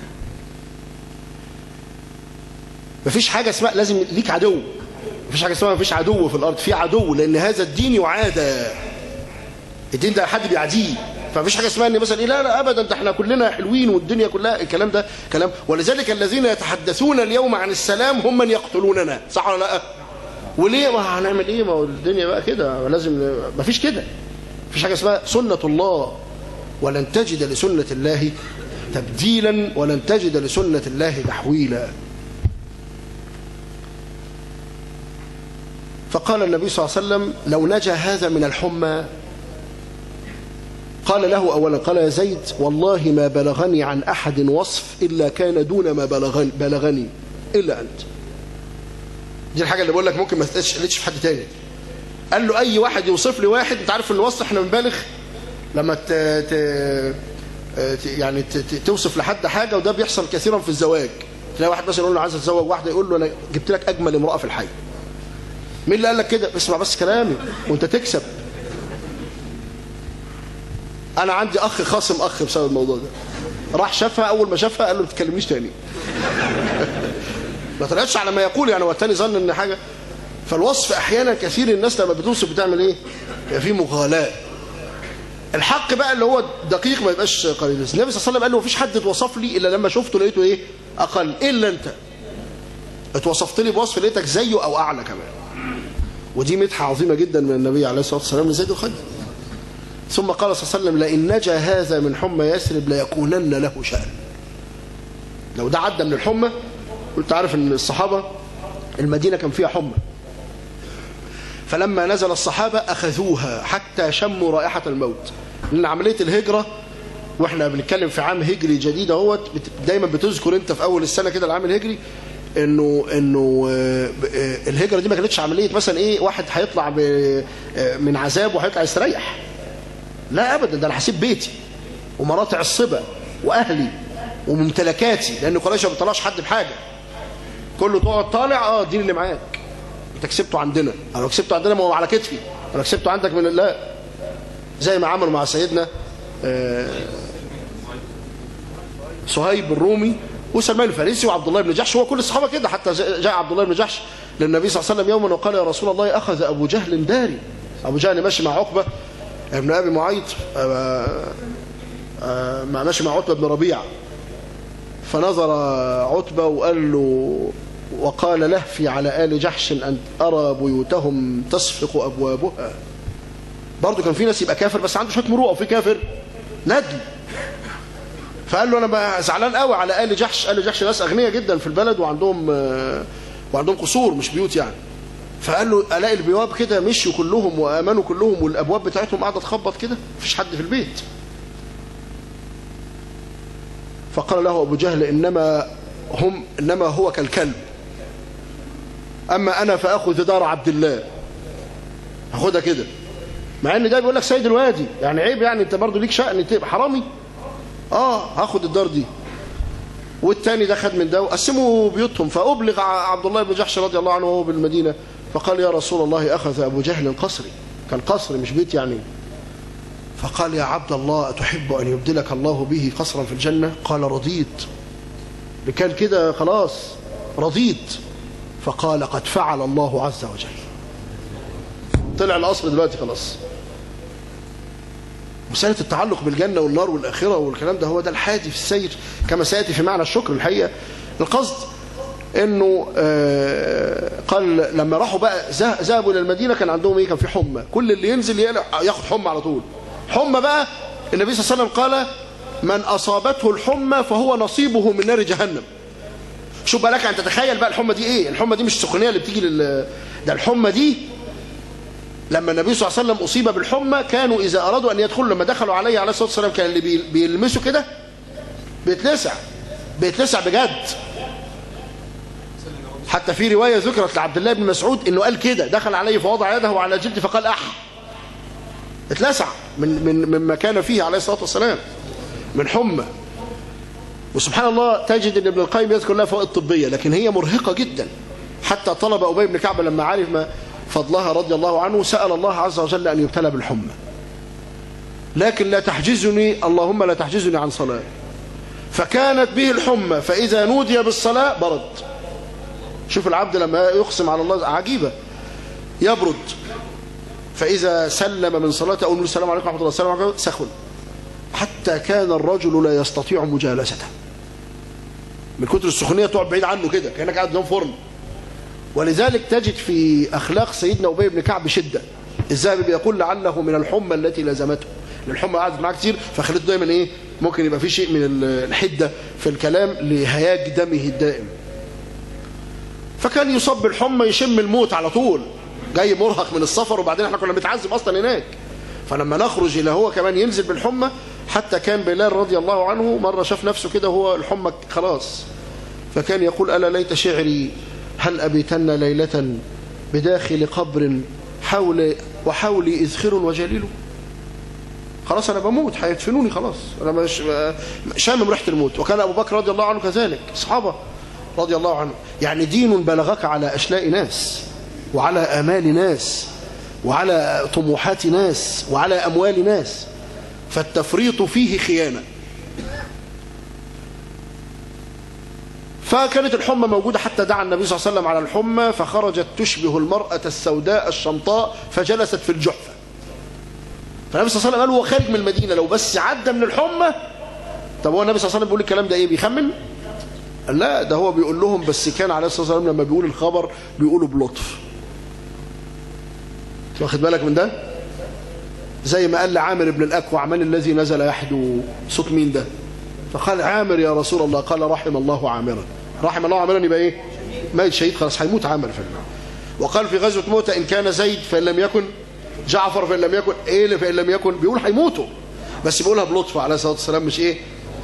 مفيش حاجة اسمها لازم ليك عدو، مفيش حاجة اسمها مفيش عدو في الأرض، في عدو، لأن هذا الدين يعادى، الدين ده حد بيعاديه، فمفيش حاجة اسمها ان مثلا إيه لا لا أبدا ده احنا كلنا حلوين والدنيا كلها، الكلام ده كلام. ولذلك الذين يتحدثون اليوم عن السلام هم من يقتلوننا، صح ولا لا؟ وليه؟ ما هنعمل ايه؟ ما هو الدنيا بقى كده، لازم مفيش كده، مفيش حاجة اسمها سنة الله، ولن تجد لسنة الله تبديلا ولن تجد لسنة الله تحويلا. فقال النبي صلى الله عليه وسلم لو نجا هذا من الحمى، قال له أولا، قال يا زيد والله ما بلغني عن أحد وصف إلا كان دون ما بلغني إلا أنت. دي الحاجة اللي بقول لك ممكن ما تتقالش في حد تاني. قال له أي واحد يوصف لي واحد، أنت عارف الوصف احنا بنبالغ لما يعني توصف لحد حاجة، وده بيحصل كثيرا في الزواج. تلاقي واحد مثلا يقول له عايز اتزوج واحدة، يقول له أنا جبت لك أجمل امرأة في الحي. مين اللي قال لك كده؟ اسمع بس كلامي وأنت تكسب. أنا عندي أخ خاصم أخ بسبب الموضوع ده، راح شافها، أول ما شافها قال له ما تكلمنيش تاني. ما طلعتش على ما يقول يعني، والتاني ظن إن حاجة. فالوصف أحيانا كثير الناس لما بتوصف بتعمل إيه؟ يبقى فيه مغالاة. الحق بقى اللي هو دقيق ما يبقاش قليل. النبي صلى الله عليه وسلم قال له مفيش حد اتوصف لي إلا لما شفته لقيته إيه؟ أقل، إلا أنت اتوصفت لي بوصف لقيتك زيه أو أعلى كمان. ودي مدحة عظيمة جدا من النبي عليه الصلاة والسلام لزيد الخير. ثم قال صلى الله عليه وسلم لئن نجا هذا من حمى يثرب ليكونن له شأن. لو ده عدى من الحمى، قلت عارف ان الصحابة المدينة كان فيها حمى، فلما نزل الصحابة أخذوها حتى شموا رائحة الموت. لأن عملية الهجرة، واحنا بنتكلم في عام هجري جديد اهوت، دايما بتذكر انت في اول السنة كده العام الهجري انه الهجرة دي ما كانتش عملية مثلا ايه واحد هيطلع من عذاب وهيطلع يستريح، لا ابدا، ده انا هسيب بيتي ومناطع الصبا واهلي وممتلكاتي، لان قريش ما بتطلعش حد بحاجه، كله تقعد طالع الدين اللي معاك انت كسبته عندنا، انا لو كسبته عندنا ما هو على كتفي، انا كسبته عندك من الله، زي ما عملوا مع سيدنا صهيب الرومي وسلمان الفارسي وعبد الله بن جحش، هو كل الصحابه كده. حتى جاء عبد الله بن جحش للنبي صلى الله عليه وسلم يوما وقال يا رسول الله اخذ ابو جهل داري. ابو جهل ماشي مع عقبه ابن ابي معيط، ماشي مع عتبه بن ربيعه، فنظر عتبه وقال له وقال لهفي على آل جحش أن أرى بيوتهم تصفق أبوابها. برضو كان في ناس يبقى كافر بس عنده شوية مروءة، وفي كافر ندل. فقال له أنا بقى زعلان قوي على آل جحش. آل جحش ناس أغنياء جدا في البلد وعندهم قصور مش بيوت يعني. فقال له ألاقي البواب كده مشوا كلهم وآمنوا كلهم والأبواب بتاعتهم قاعدة تخبط كده مفيش حد في البيت. فقال له أبو جهل إنما هو كالكلب، أما أنا فأخذ دار عبد الله، هاخدها كده، مع ان ده بيقول لك سيد الوادي، يعني عيب يعني انت برضو ليك شأن تبقى حرامي. هاخد الدار دي. والتاني ده خد من ده وقسموا بيوتهم. فأبلغ عبد الله بن جحش رضي الله عنه وهو بالمدينة فقال يا رسول الله أخذ أبو جهل قصري، كان قصر مش بيت يعني. فقال يا عبد الله أتحب أن يبدلك الله به قصرا في الجنة؟ قال رضيت، لكان كده خلاص رضيت. فقال قد فعل الله عز وجل، طلع القصر دلوقتي خلاص. مسألة التعلق بالجنة والنار والآخرة والكلام ده هو ده الحادي في السير كما سيأتي في معنى الشكر. الحقيقة القصد انه قال لما راحوا بقى ذهبوا الى المدينة كان عندهم ايه؟ كان في حمى، كل اللي ينزل ياخد حمى على طول. حمى بقى النبي صلى الله عليه وسلم قال من أصابته الحمى فهو نصيبه من نار جهنم. شوف بقى لك أن تتخيل بقى الحمى دي ايه. الحمى دي مش السخونية اللي بتيجي ده الحمى دي لما النبي صلى الله عليه وسلم أصيب بالحمى كانوا إذا أرادوا أن يدخلوا، لما دخلوا عليه الصلاة والسلام كان اللي بيلمسوا كده بيتلسع بجد. حتى في رواية ذكرت لعبد الله بن مسعود إنه قال كده، دخل عليه فوضع يده على جلدي فقال اتلسع مما كان فيه عليه الصلاة والسلام من حمى. وسبحان الله تجد ان ابن القيم يذكر لها فوائد طبية، لكن هي مرهقة جدا. حتى طلب أبي بن كعب لما عرف ما فضلها رضي الله عنه سأل الله عز وجل أن يبتلى بالحمى، لكن لا تحجزني اللهم لا تحجزني عن صلاة. فكانت به الحمى، فإذا نودي بالصلاة برد. شوف العبد لما يقسم على الله عجيبة، يبرد. فإذا سلم من صلاته أقول السلام عليكم ورحمة الله السلام عليكم سخن، حتى كان الرجل لا يستطيع مجالسته من كتر السخونية، تقعد بعيد عنه كده كأنك قاعد قدام فرن. ولذلك تجد في أخلاق سيدنا أبي بن كعب شدة. الذهبي بيقول لعله من الحمى التي لازمته، الحمى قعدت معاه كتير فخلته دايما ممكن يبقى في شيء من الحدة في الكلام لهياج دمه الدائم. فكان يصاب بالحمى يشم الموت على طول، جاي مرهق من السفر، وبعدين احنا كنا بنتعذب اصلا هناك. فلما نخرج الى هو كمان ينزل بالحمى. حتى كان بلال رضي الله عنه مرة شاف نفسه كده هو الحمى خلاص، فكان يقول ألا ليت شعري هل أبيتن ليلة بداخل قبر وحولي إذخر وجليل. خلاص أنا بموت، هيدفنوني خلاص، أنا مش شامم ريحة الموت. وكان أبو بكر رضي الله عنه كذلك، صحابة رضي الله عنه. يعني دين بلغك على أشلاء ناس، وعلى آمال ناس، وعلى طموحات ناس، وعلى أموال ناس، فالتفريط فيه خيانة. فكانت الحمى موجودة حتى دعا النبي صلى الله عليه وسلم على الحمى، فخرجت تشبه المرأة السوداء الشمطاء فجلست في الجحفة. فالنبي صلى الله عليه وسلم قال هو خارج من المدينة لو بس عدى من الحمى. طب هو النبي صلى الله عليه وسلم بيقول الكلام ده ايه، بيخمن؟ لا، ده هو بيقول لهم، بس كان عليه الصلاة والسلام لما بيقول الخبر بيقوله بلطف. واخد بالك من ده؟ زي ما قال لعامر بن الأكوع من الذي نزل يحدو، صوت مين ده؟ فقال عامر يا رسول الله. قال رحم الله عامرا. رحم الله عامرا يبقى ايه؟ ميت شهيد خلاص، هيموت عامر في الماء. وقال في غزوة موتة إن كان زيد فإن لم يكن جعفر فإن لم يكن إيه فإن لم يكن، بيقول هيموتوا، بس بيقولها بلطف عليه الصلاة والسلام، مش ايه.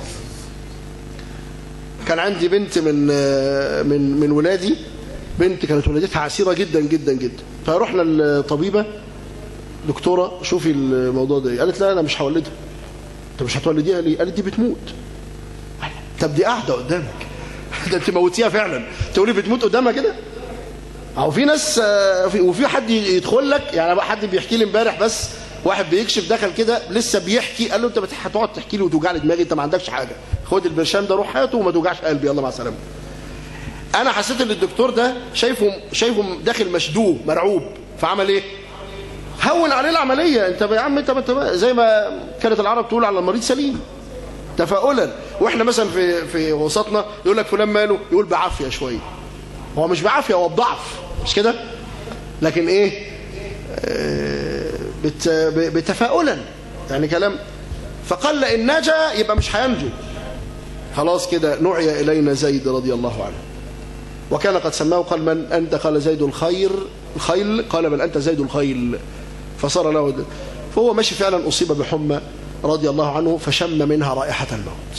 كان عندي بنت من ولادي، بنت كانت ولادتها عسيرة جدا جدا جدا، فرحنا الطبيبة دكتورة شوفي الموضوع ده. قالت لا أنا مش هولدها. أنت مش هتولديها ليه؟ قالت دي بتموت. طب دي قاعدة قدامك ده أنت موتيها فعلا، تقولي بتموت قدامها كده؟ أو في ناس وفي حد يدخل لك، يعني حد بيحكي لي امبارح، بس واحد بيكشف دخل كده لسه بيحكي، قال له أنت هتقعد تحكي لي وتوجع لي دماغي، أنت ما عندكش حاجة، خد البرشام ده روح حياته وما توجعش قلبي، يلا مع السلامة. أنا حسيت إن الدكتور ده شايفه داخل مشدوه مرعوب، فعمل إيه؟ هون عليه العملية. انت يا عم انت زي ما كانت العرب تقول على المريض سليم تفاؤلا. واحنا مثلا في وسطنا يقول لك فلان ماله، يقول بعافية شوية. هو مش بعافية، هو بضعف، مش كده؟ لكن ايه بتفاؤلا يعني كلام. فقال لئن نجا يبقى مش هينجو، خلاص كده نعي إلينا زيد رضي الله عنه. وكان قد سماه، قال من أنت؟ قال زيد الخيل. قال بل أنت زيد الخيل. فصار له ده. فهو ماشي فعلا أصيب بحمى رضي الله عنه، فشم منها رائحة الموت.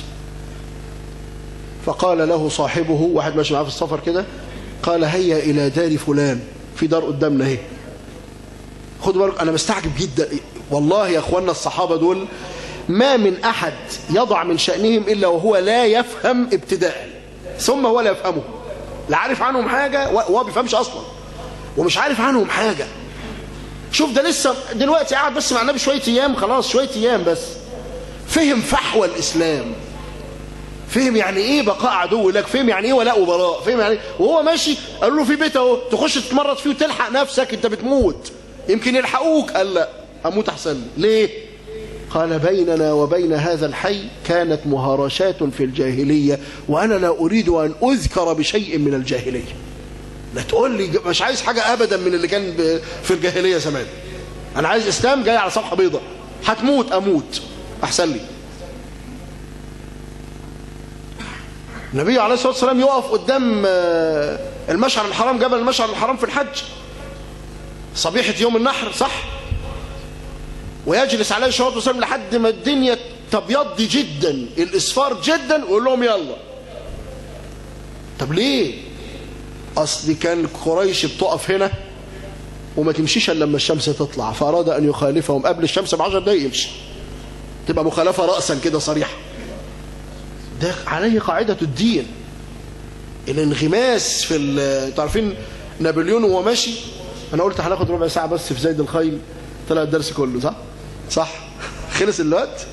فقال له صاحبه، واحد ماشي معاه في السفر كده، قال هيا إلى دار فلان، في دار قدامنا اهي. خدوا بالك أنا مستعجب جدا والله يا أخوانا، الصحابة دول ما من أحد يضع من شأنهم إلا وهو لا يفهم ابتداء، ثم هو لا يفهمه، لا عارف عنهم حاجة وهو بيفهمش أصلا، ومش عارف عنهم حاجة. شوف ده لسه دلوقتي قاعد بس مع النبي شوية أيام، خلاص شوية أيام بس فهم فحوى الإسلام، فهم يعني إيه بقاء عدو لك، فهم يعني إيه ولاء وبراء، فهم يعني إيه. وهو ماشي قالوا له في بيت اهو تخش تتمرد فيه وتلحق نفسك، أنت بتموت يمكن يلحقوك. قال لا أموت أحسن ليه؟ قال بيننا وبين هذا الحي كانت مهارشات في الجاهلية، وأنا لا أريد أن أذكر بشيء من الجاهلية. لا تقول لي مش عايز حاجة أبدا من اللي كان في الجاهلية زمان، أنا عايز إسلام جاي على صفحة بيضاء، هتموت أموت أحسن لي. النبي عليه الصلاة والسلام يقف قدام المشعر الحرام، جبل المشعر الحرام في الحج، صبيحة يوم النحر صح، ويجلس عليه الصلاة والسلام لحد ما الدنيا تبيض جدا الإصفار جدا ويقول لهم يلا. طب ليه؟ أصل كان قريش بتقف هنا وما تمشيش الا لما الشمس تطلع، فأراد أن يخالفهم قبل الشمس ب10 دقايق يمشي، تبقى مخالفة رأسا كده صريحة. ده عليه قاعدة الدين، الانغماس في انتوا عارفين نابليون وهو ماشي، أنا قلت هناخد ربع ساعة بس في زيد الخيل، طلع الدرس كله صح؟ صح؟ خلص الوقت؟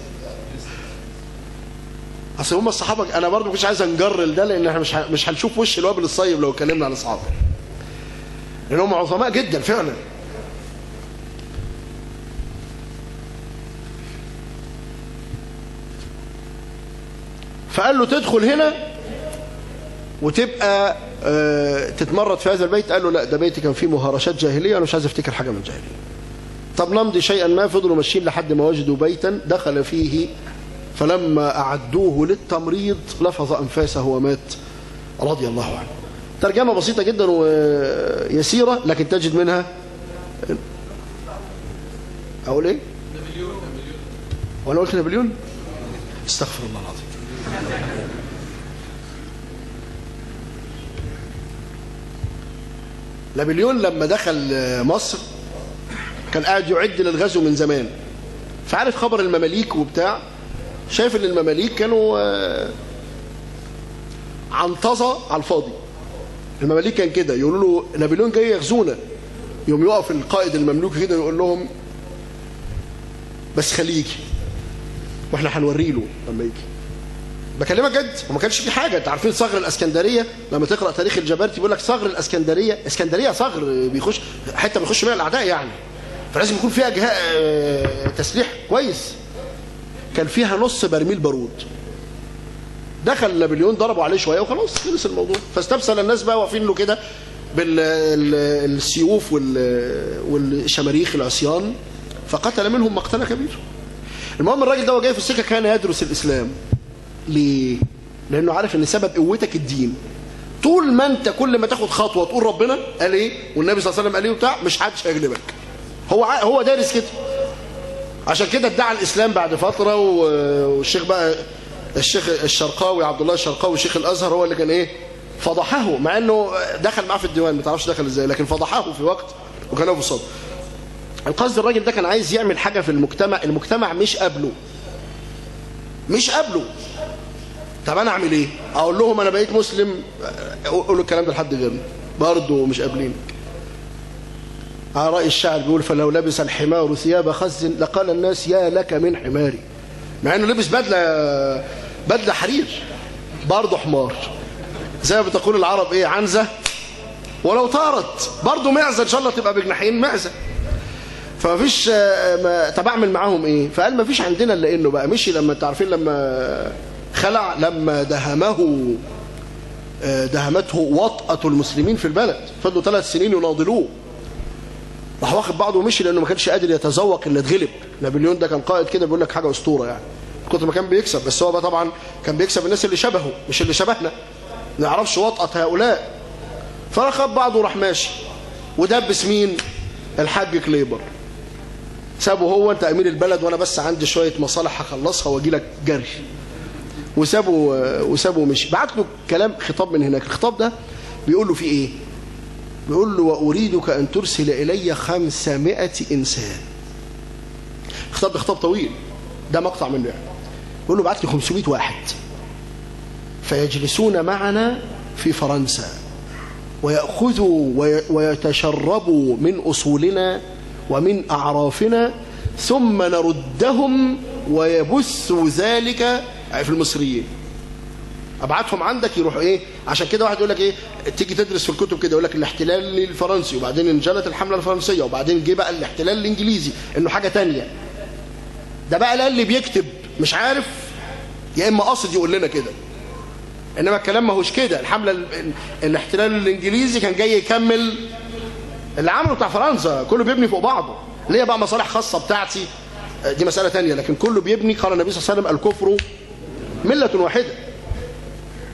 اصل هم الصحابه، انا برضه مش عايز انجر ده لان احنا مش هنشوف وش الوابل الصيب لو اتكلمنا عن اصحابه، لان هم عظماء جدا فعلا. فقال له تدخل هنا وتبقى تتمرد في هذا البيت. قال له لا، ده بيتي كان فيه مهارشات جاهليه وانا مش عايز افتكر حاجه من الجاهليه. طب نمضي شيئا ما. فضلوا ماشيين لحد ما وجدوا بيتا دخل فيه، فلما أعدوه للتمريض لفظ أنفاسه ومات رضي الله عنه. ترجمة بسيطة جدا ويسيرة لكن تجد منها. أقول إيه؟ نابليون. وأنا قلت نابليون؟ استغفر الله العظيم. نابليون لما دخل مصر كان قاعد يعد للغزو من زمان، فعارف خبر المماليك وبتاع، شايف ان المماليك كانوا عنطزة على الفاضي. المماليك كان كده يقولوا له نابليون جاي يغزونا، يوم يقف القائد المملوكي كده يقول لهم بس خليه يجي واحنا هنوري له لما يجي. بكلمك جد، وما كانش في حاجه. انت عارفين صغر الاسكندريه، لما تقرا تاريخ الجبرتي بيقول لك صغر الاسكندريه، اسكندريه صغر بيخش حته بيخش منها الاعداء يعني، فلازم يكون فيها تسليح كويس. كان فيها نص برميل بارود. دخل نابليون ضربوا عليه شويه وخلاص خلص الموضوع. فاستبسل الناس بقى واقفين له كده بالسيوف والشماريخ العصيان، فقتل منهم مقتله كبيره. المهم الراجل ده وهو جاي في السكه كان يدرس الاسلام. ليه؟ لانه عارف ان سبب قوتك الدين. طول ما انت كل ما تاخد خطوه تقول ربنا قال ايه والنبي صلى الله عليه وسلم قال ايه وبتاع، مش حدش هيغلبك. هو دارس كده. عشان كده ادعى الاسلام بعد فتره، والشيخ بقى الشيخ الشرقاوي عبد الله الشرقاوي شيخ الازهر هو اللي كان ايه فضحه، مع انه دخل معاه في الديوان ما تعرفش دخل ازاي، لكن فضحه في وقت وكان له صدر. القصد الراجل ده كان عايز يعمل حاجه في المجتمع مش قابله. طب انا اعمل ايه؟ اقول لهم انا بقيت مسلم؟ اقول الكلام ده لحد غيرنا برضه مش قابلين. على رأي الشاعر بيقول فلو لبس الحمار ثياب خز لقال الناس يا لك من حماري. مع انه لبس بدله حرير برضه حمار، زي ما بتقول العرب ايه عنزه ولو طارت برضه معزه، ان شاء الله تبقى بجناحين معزه. فمفيش طب اعمل معاهم ايه؟ فقال مفيش عندنا الا انه بقى مشي. لما انتوا عارفين لما خلع، لما دهمته وطأة المسلمين في البلد، فضلوا 3 سنين يناضلوه، راح واخد بعضه ومشي لانه ما كانش قادر يتذوق اللي اتغلب. نابليون ده كان قائد كده بيقول لك حاجه اسطوره يعني، كتر ما كان بيكسب. بس هو بقى طبعا كان بيكسب الناس اللي شبهه مش اللي شبهنا، ما نعرفش وطأة هؤلاء. فرخب بعضه وراح ماشي ودبس مين؟ الحاج كليبر. سابه هو، انت امير البلد وانا بس عندي شويه مصالح هخلصها واجي لك جري. وسابه مشي. بعت له كلام خطاب من هناك. الخطاب ده بيقول له فيه ايه؟ بيقول له واريدك ان ترسل الي 500 انسان. الخطاب ده خطاب طويل، ده مقطع منه يعني. بيقول له بعت لي 500 واحد فيجلسون معنا في فرنسا ويأخذوا ويتشربوا من أصولنا ومن أعرافنا ثم نردهم ويبثوا ذلك في المصريين. ابعتهم عندك يروحوا ايه. عشان كده واحد يقول لك ايه، تيجي تدرس في الكتب كده يقول لك الاحتلال الفرنسي وبعدين انجلت الحمله الفرنسيه وبعدين جه بقى الاحتلال الانجليزي، انه حاجه تانية. ده بقى اللي بيكتب مش عارف، يا اما قاصد يقول لنا كده، انما الكلام ما هوش كده. الحمله الاحتلال الانجليزي كان جاي يكمل اللي عمله بتاع فرنسا، كله بيبني فوق بعضه. ليه بقى مصالح خاصه بتاعتي دي مساله تانية، لكن كله بيبني. قال النبي صلى الله عليه وسلم الكفر مله واحده.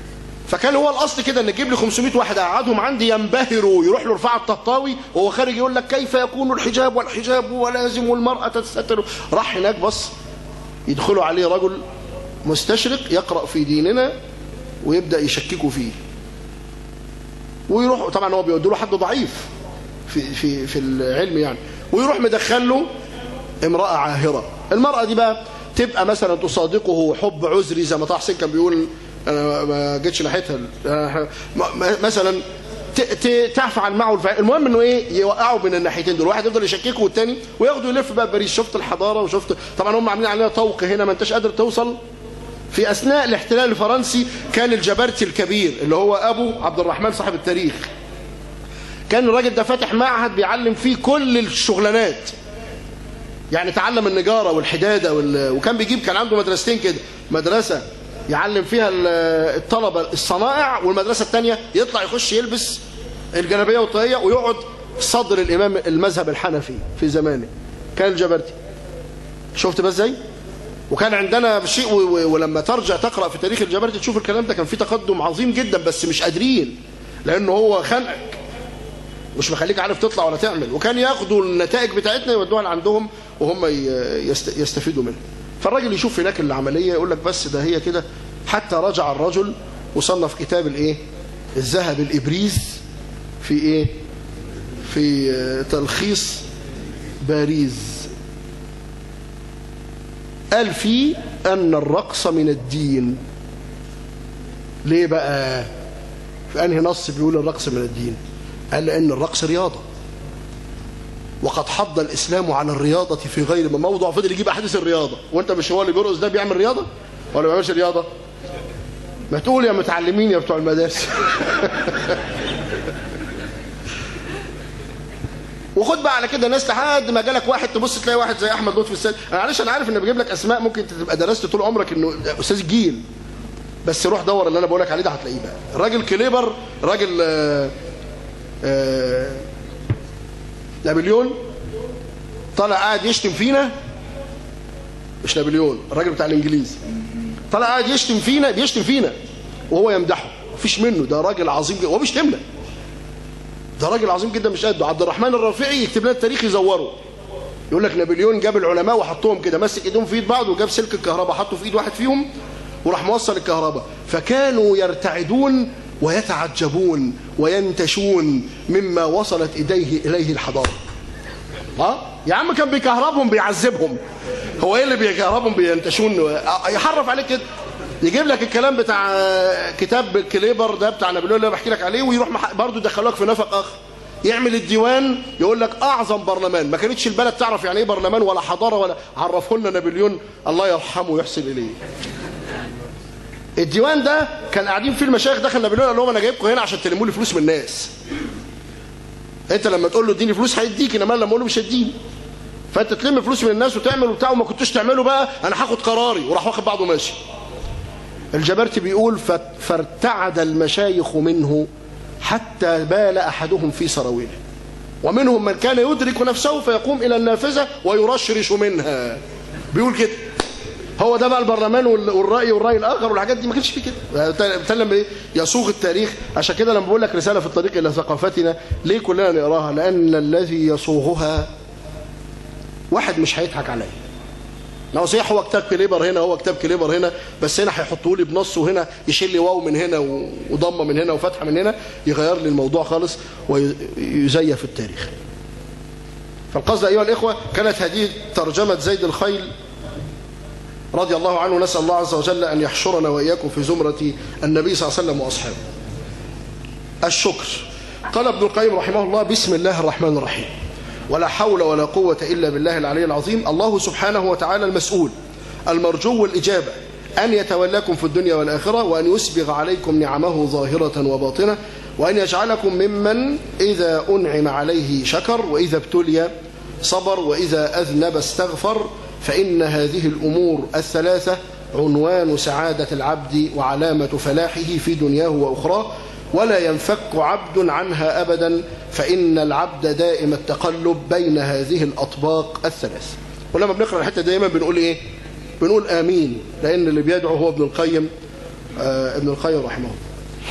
فكان هو الاصل كده ان تجيب لي 500 واحد اقعدهم عندي ينبهروا، يروح له رفاعة الطهطاوي وهو خارج يقول لك كيف يكون الحجاب والحجاب ولازم والمرأة تستتر. راح هناك بص يدخلوا عليه رجل مستشرق يقرأ في ديننا ويبدأ يشككوا فيه، ويروح طبعا هو بيودوا له حد ضعيف في العلم يعني، ويروح مدخل له امرأة عاهرة. المرأة دي بقى تبقى مثلا تصادقه حب عذري زي ما طه حسين كان بيقول، انا ما جيتش ناحيتها مثلا، تفعل معه المهم انه ايه يوقعوا بين الناحيتين دول، واحد يفضل يشككه والتاني وياخده يلف بقى باريس. شفت الحضاره وشفت طبعا هم عاملين علينا طوق هنا ما انتش قادر توصل. في اثناء الاحتلال الفرنسي كان الجبرتي الكبير اللي هو ابو عبد الرحمن صاحب التاريخ، كان الراجل ده فاتح معهد بيعلم فيه كل الشغلانات، يعني تعلم النجاره والحداده وكان بيجيب، كان عنده مدرستين كده، مدرسه يعلم فيها الطلبه الصنائع، والمدرسه الثانيه يطلع يخش يلبس الجلابيه والطاقيه ويقعد صدر الامام المذهب الحنفي في زمانه، كان الجبرتي. شفت بس ازاي؟ وكان عندنا شيء ولما ترجع تقرا في تاريخ الجبرتي تشوف الكلام ده كان فيه تقدم عظيم جدا، بس مش قادرين لانه هو خانقك مش مخليك عارف تطلع ولا تعمل، وكان ياخدوا النتائج بتاعتنا يودوها لعندهم وهم يستفيدوا منها. فالراجل يشوف هناك العمليه يقول لك بس ده هي كده. حتى رجع الرجل وصنف كتاب الايه الذهب الابريز في ايه في تلخيص باريس، قال فيه ان الرقص من الدين. ليه بقى؟ في انهي نص بيقول الرقص من الدين؟ قال لان الرقص رياضه، وقد حض الاسلام على الرياضه في غير موضع. فضل يجيب احاديث الرياضه، وانت مش هو اللي بيرقص ده بيعمل رياضه ولا ما بيعملش رياضه؟ ما تقول يا متعلمين يا بتوع المدارس. وخد بقى على كده ناس لحد ما جالك واحد تبص تلاقي واحد زي احمد لطفي السيد. معلش انا عارف ان بجيب لك اسماء ممكن تبقى درست طول عمرك انه استاذ الجيل، بس روح دور اللي انا بقول لك عليه ده هتلاقيه بقى. الراجل كليبر، راجل نابليون طلع قاعد يشتم فينا، مش نابليون الراجل بتاع الانجليز، طلع قاعد يشتم فينا، بيشتم فينا وهو يمدحه، مفيش منه، ده راجل عظيم جدا، هو بيشتمنا، ده راجل عظيم جدا مش قده. عبد الرحمن الرافعي يكتب لنا التاريخ يزوره، يقول لك نابليون جاب العلماء وحطهم كده، مسك ايدهم في ايد بعض وجاب سلك الكهرباء حطه في ايد واحد فيهم وراح موصل الكهرباء، فكانوا يرتعدون ويتعجبون وينتشون مما وصلت اليه الحضاره. يا عم كان بيكهربهم بيعذبهم، هو ايه اللي بيكهربهم بينتشون؟ يحرف عليك كده، يجيب لك الكلام بتاع كتاب كليبر ده بتاع نابليون اللي بحكي لك عليه، ويروح برضه يدخلوك في نفق اخر، يعمل الديوان يقول لك اعظم برلمان، ما كانتش البلد تعرف يعني ايه برلمان ولا حضاره ولا، عرفه لنا نابليون الله يرحمه ويحسن اليه. الديوان ده كان قاعدين فيه المشايخ، دخل نابليون قال لهم انا جايبكم هنا عشان تلموا لي فلوس من الناس. انت لما تقول له اديني فلوس هيديك، انما لما اقول له مش هيديني. فانت تلم فلوس من الناس وتعمل وبتاع، وما كنتوش تعمله بقى انا هاخد قراري، وراح واخد بعضه ماشي. الجبرتي بيقول فارتعد المشايخ منه حتى بال احدهم في سراويله، ومنهم من كان يدرك نفسه فيقوم الى النافذه ويرشرش منها. بيقول كده هو ده بقى البرلمان والراي الاخر والحاجات دي، ما كانش فيه كده. بتكلم ايه؟ يصوغ التاريخ. عشان كده لما بقول لك رساله في الطريق الى ثقافتنا ليه كلنا نقراها؟ لان الذي يصوغها واحد مش هيضحك عليا. لو صحيح هو كتاب كليبر هنا، هو كتاب كليبر هنا، بس هنا هيحطوا لي بنص، وهنا يشيل لي واو من هنا وضمه من هنا وفتحه من هنا، يغير لي الموضوع خالص ويزيف التاريخ. فالقصد ايها الاخوه كانت هذه ترجمه زيد الخيل رضي الله عنه. نسأل الله عز وجل أن يحشرنا وإياكم في زمرة النبي صلى الله عليه وسلم وأصحابه. الشكر. قال ابن القيم رحمه الله: بسم الله الرحمن الرحيم، ولا حول ولا قوة إلا بالله العلي العظيم. الله سبحانه وتعالى المسؤول المرجو الإجابة أن يتولاكم في الدنيا والآخرة، وأن يسبغ عليكم نعمه ظاهرة وباطنة، وأن يجعلكم ممن إذا أنعم عليه شكر، وإذا ابتلي صبر، وإذا أذنب استغفر، فإن هذه الأمور الثلاثة عنوان سعادة العبد وعلامة فلاحه في دنياه وأخراه، ولا ينفك عبد عنها أبدا، فإن العبد دائم التقلب بين هذه الأطباق الثلاث. ولما بنقرأ الحتة دائما بنقول إيه؟ بنقول آمين، لأن اللي بيدعو هو ابن القيم رحمه الله.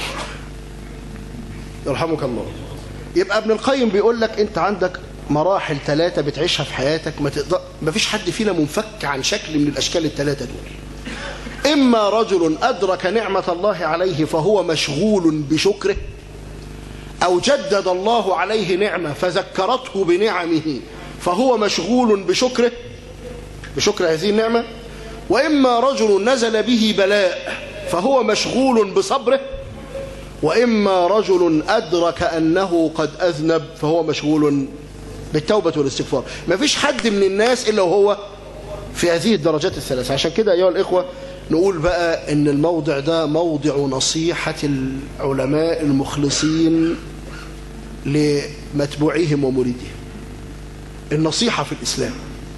يرحمك الله. يبقى ابن القيم بيقول لك انت عندك مراحل 3 بتعيشها في حياتك، ما فيش حد فينا منفك عن شكل من الاشكال ال3 دول. اما رجل ادرك نعمة الله عليه فهو مشغول بشكره، او جدد الله عليه نعمة فذكرته بنعمه فهو مشغول بشكر هذه النعمة. واما رجل نزل به بلاء فهو مشغول بصبره، وإما رجل أدرك أنه قد أذنب فهو مشغول بالتوبة والاستغفار. ما فيش حد من الناس إلا وهو في هذه الدرجات ال3. عشان كده أيها الإخوة نقول بقى إن الموضع ده موضع نصيحة العلماء المخلصين لمتبوعيهم ومريدهم. النصيحة في الإسلام،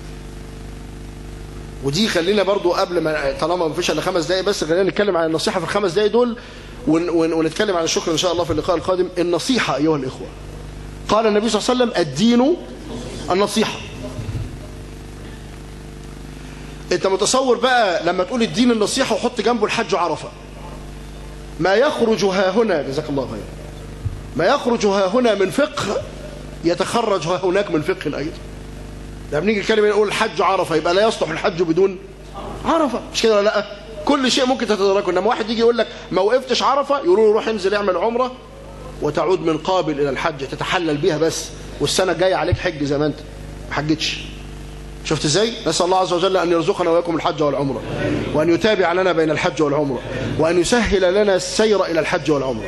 ودي خلينا برضو قبل ما طالما ما فيش إلا 5 دقايق بس خلينا نتكلم عن النصيحة في ال5 دقايق دول، ونتكلم عن الشكر إن شاء الله في اللقاء القادم. النصيحة أيها الإخوة، قال النبي صلى الله عليه وسلم الدين النصيحة. أنت متصور بقى لما تقول الدين النصيحة وحط جنبه الحج عرفة، ما يخرج ها هنا جزاك الله خير، ما يخرج ها هنا من فقه يتخرج ها هناك من فقه أيضا. لما بنيجي الكلمة نقول الحج عرفة يبقى لا يصلح الحج بدون عرفة، مش كده ولا لا؟ كل شيء ممكن تتدركه. انما واحد يجي يقول لك ما وقفتش عرفة، يقولوا له روح انزل اعمل عمرة وتعود من قابل الى الحج تتحلل بيها بس، والسنة الجاية عليك حج زي ما انت ما حجتش. شفت ازاي؟ نسأل الله عز وجل ان يرزقنا وياكم الحج والعمرة، وان يتابع لنا بين الحج والعمرة، وان يسهل لنا السير الى الحج والعمرة.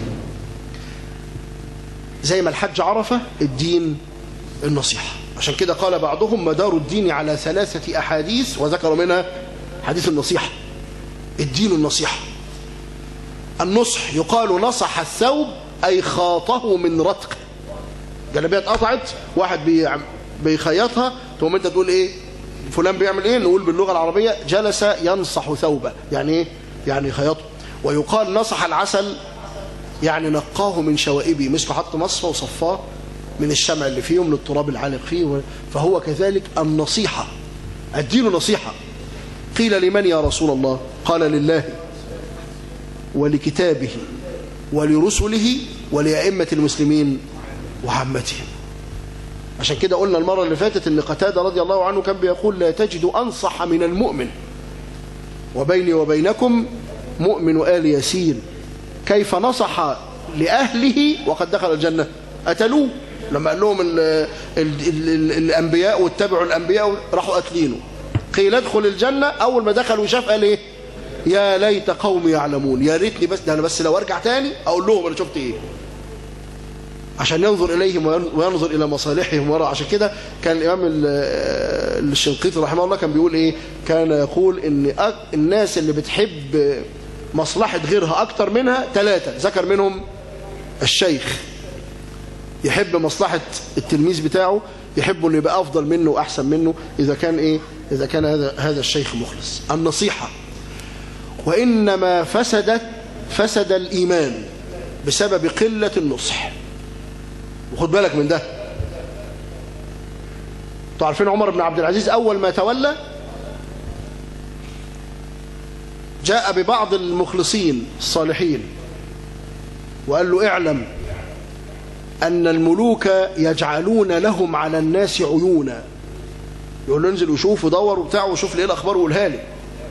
زي ما الحج عرفة الدين النصيحة. عشان كده قال بعضهم مدار الدين على 3 أحاديث وذكروا منها حديث النصيحة. الدين النصيحة. النصح يقال نصح الثوب أي خاطه من رتق. جلابية اتقطعت واحد بيخيطها، تقوم انت تقول ايه فلان بيعمل ايه؟ نقول باللغة العربية جلس ينصح ثوبه، يعني ايه؟ يعني خيطه. ويقال نصح العسل يعني نقاه من شوائبه، مسكه حط مصفى وصفاه من الشمع اللي فيه ومن التراب العالق فيه. فهو كذلك النصيحة. الدين نصيحة. قيل لمن يا رسول الله؟ قال لله ولكتابه ولرسله ولأئمة المسلمين وعامتهم. عشان كده قلنا المرة اللي فاتت ان قتادة رضي الله عنه كان بيقول لا تجد أنصح من المؤمن وبيني وبينكم مؤمن آل ياسين كيف نصح لأهله وقد دخل الجنة. قتلوه لما قال لهم الأنبياء واتبعوا الأنبياء راحوا قتلينه. قيل ادخل الجنة، أول ما دخل وشاف قال إيه؟ يا ليت قومي يعلمون، يا ريتني بس ده أنا بس لو أرجع تاني أقول لهم أنا شفت إيه، عشان ينظر إليهم وينظر إلى مصالحهم وراء. عشان كده كان الإمام الشنقيطي رحمه الله كان بيقول إيه؟ كان يقول إن الناس اللي بتحب مصلحة غيرها أكتر منها 3، ذكر منهم الشيخ. يحب مصلحة التلميذ بتاعه، يحب انه يبقى أفضل منه وأحسن منه إذا كان إيه؟ إذا كان هذا الشيخ مخلص. النصيحة. وإنما فسد الإيمان بسبب قلة النصح. وخد بالك من ده. تعرفين عمر بن عبد العزيز أول ما تولى جاء ببعض المخلصين الصالحين وقال له اعلم أن الملوك يجعلون لهم على الناس عيونا. يقول له انزل وشوف ودور وبتاع وشوف ليه الأخبار وقولها لي.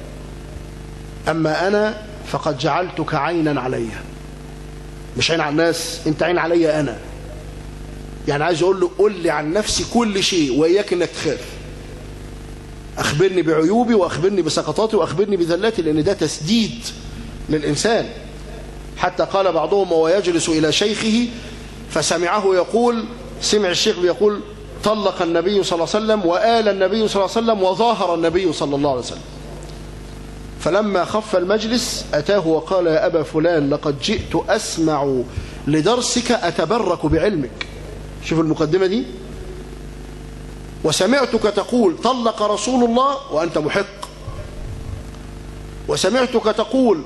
أما أنا فقد جعلتك عينا علي، مش عين على الناس، أنت عين علي أنا. يعني عايز يقول له قل لي عن نفسي كل شيء وإياك أنك تخاف. أخبرني بعيوبي وأخبرني بسقطاتي وأخبرني بذلاتي، لأن ده تسديد للإنسان. حتى قال بعضهم وهو يجلس إلى شيخه فسمعه يقول، سمع الشيخ بيقول طلق النبي صلى الله عليه وسلم وآل النبي صلى الله عليه وسلم وظاهر النبي صلى الله عليه وسلم. فلما خف المجلس أتاه وقال يا أبا فلان لقد جئت أسمع لدرسك أتبرك بعلمك. شوف المقدمة دي. وسمعتك تقول طلق رسول الله وأنت محق، وسمعتك تقول